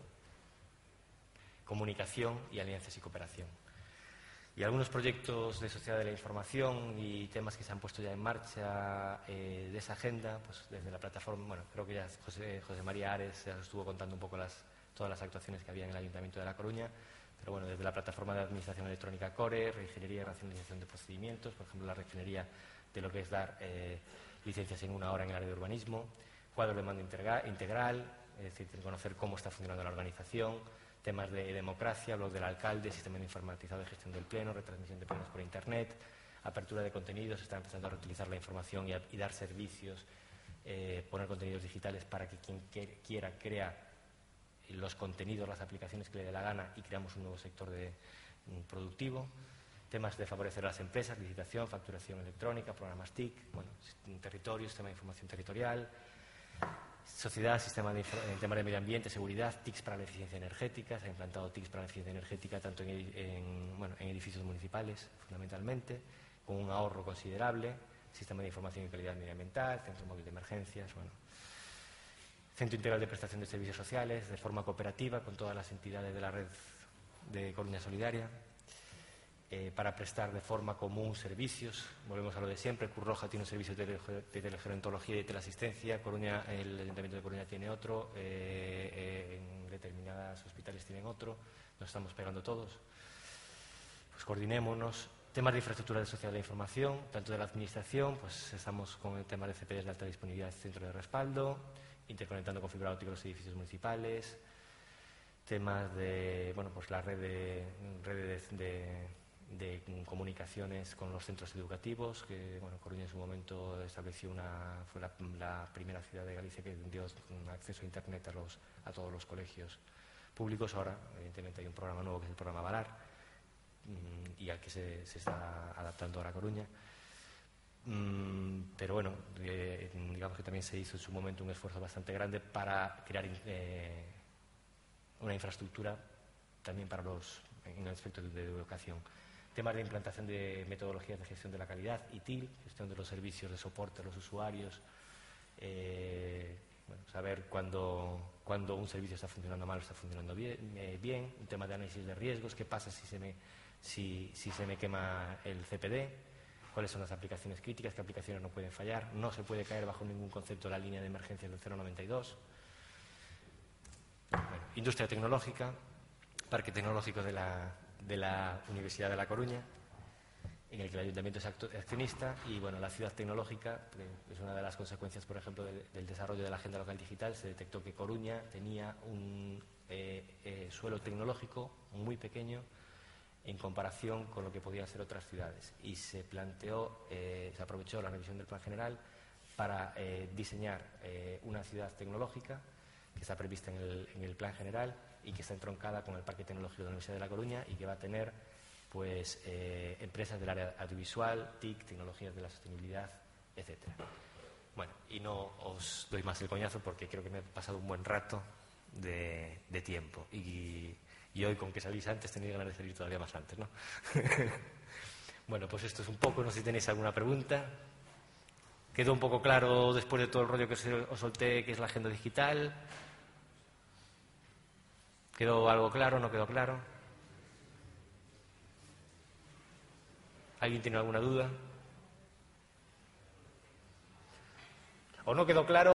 comunicación y alianzas y cooperación. Y algunos proyectos de sociedad de la información y temas que se han puesto ya en marcha eh, de esa agenda, pues desde la plataforma, bueno, creo que ya José, José María Ares ya estuvo contando un poco las, todas las actuaciones que había en el Ayuntamiento de La Coruña, pero bueno, desde la plataforma de administración electrónica CORE, reingeniería y racionalización de procedimientos, por ejemplo, la reingeniería de lo que es dar eh, licencias en una hora en el área de urbanismo, cuadro de mando integral, es decir, conocer cómo está funcionando la organización, temas de democracia, blog del alcalde, sistema informatizado de gestión del pleno, retransmisión de plenos por internet, apertura de contenidos, está empezando a reutilizar la información y, a, y dar servicios, eh, poner contenidos digitales para que quien que, quiera crea los contenidos, las aplicaciones que le dé la gana y creamos un nuevo sector de, um, productivo. Temas de favorecer a las empresas, licitación, facturación electrónica, programas T I C, bueno, territorio, sistema de información territorial, sociedad, sistema de en temas de medio ambiente, seguridad, T I Cs para la eficiencia energética. Se ha implantado T I Cs para la eficiencia energética tanto en, en, bueno, en edificios municipales, fundamentalmente, con un ahorro considerable, sistema de información y calidad medioambiental, centro móvil de emergencias, bueno, centro integral de prestación de servicios sociales, de forma cooperativa con todas las entidades de la red de Coruña Solidaria, eh, para prestar de forma común servicios. Volvemos a lo de siempre. Cruz Roja tiene un servicio de, de telegerontología y de teleasistencia, Coruña, el Ayuntamiento de Coruña tiene otro, eh, eh, en determinados hospitales tienen otro, nos estamos pegando todos. Pues coordinémonos. Temas de infraestructura de sociedad de la información, tanto de la administración, pues estamos con el tema de C P Ds de alta disponibilidad, centro de respaldo, interconectando con fibra óptica los edificios municipales, temas de, bueno, pues la red de, red de, de, de comunicaciones con los centros educativos, que, bueno, Coruña en su momento estableció una, fue la, la primera ciudad de Galicia que dio acceso a Internet a, los, a todos los colegios públicos. Ahora, evidentemente, hay un programa nuevo que es el programa Valar, y al que se, se está adaptando ahora Coruña. Pero bueno, eh, digamos que también se hizo en su momento un esfuerzo bastante grande para crear eh, una infraestructura también para los, en el aspecto de, de educación. Temas de implantación de metodologías de gestión de la calidad, I T I L, gestión de los servicios de soporte a los usuarios, eh, bueno, saber cuándo, cuándo un servicio está funcionando mal o está funcionando bien, eh, bien, un tema de análisis de riesgos, qué pasa si se me, si, si se me quema el C P D, cuáles son las aplicaciones críticas, qué aplicaciones no pueden fallar, no se puede caer bajo ningún concepto la línea de emergencia del cero noventa y dos. Bueno, industria tecnológica, parque tecnológico de la, de la Universidad de La Coruña, en el que el ayuntamiento es accionista, y bueno, la ciudad tecnológica, que es una de las consecuencias, por ejemplo, del, del desarrollo de la agenda local digital. Se detectó que Coruña tenía un eh, eh, suelo tecnológico muy pequeño en comparación con lo que podían ser otras ciudades, y se planteó, eh, se aprovechó la revisión del Plan General para eh, diseñar eh, una ciudad tecnológica que está prevista en el, en el Plan General y que está entroncada con el Parque Tecnológico de la Universidad de La Coruña, y que va a tener pues eh, empresas del área audiovisual, T I C, tecnologías de la sostenibilidad, etcétera. Bueno, y no os doy más el coñazo porque creo que me he pasado un buen rato de, de tiempo, y, y hoy, con que salís antes, tenéis ganas de salir todavía más antes, ¿no? Bueno, pues esto es un poco, no sé si tenéis alguna pregunta. ¿Quedó un poco claro, después de todo el rollo que os solté, qué es la agenda digital? ¿Quedó algo claro? ¿No quedó claro? ¿Alguien tiene alguna duda? ¿O no quedó claro?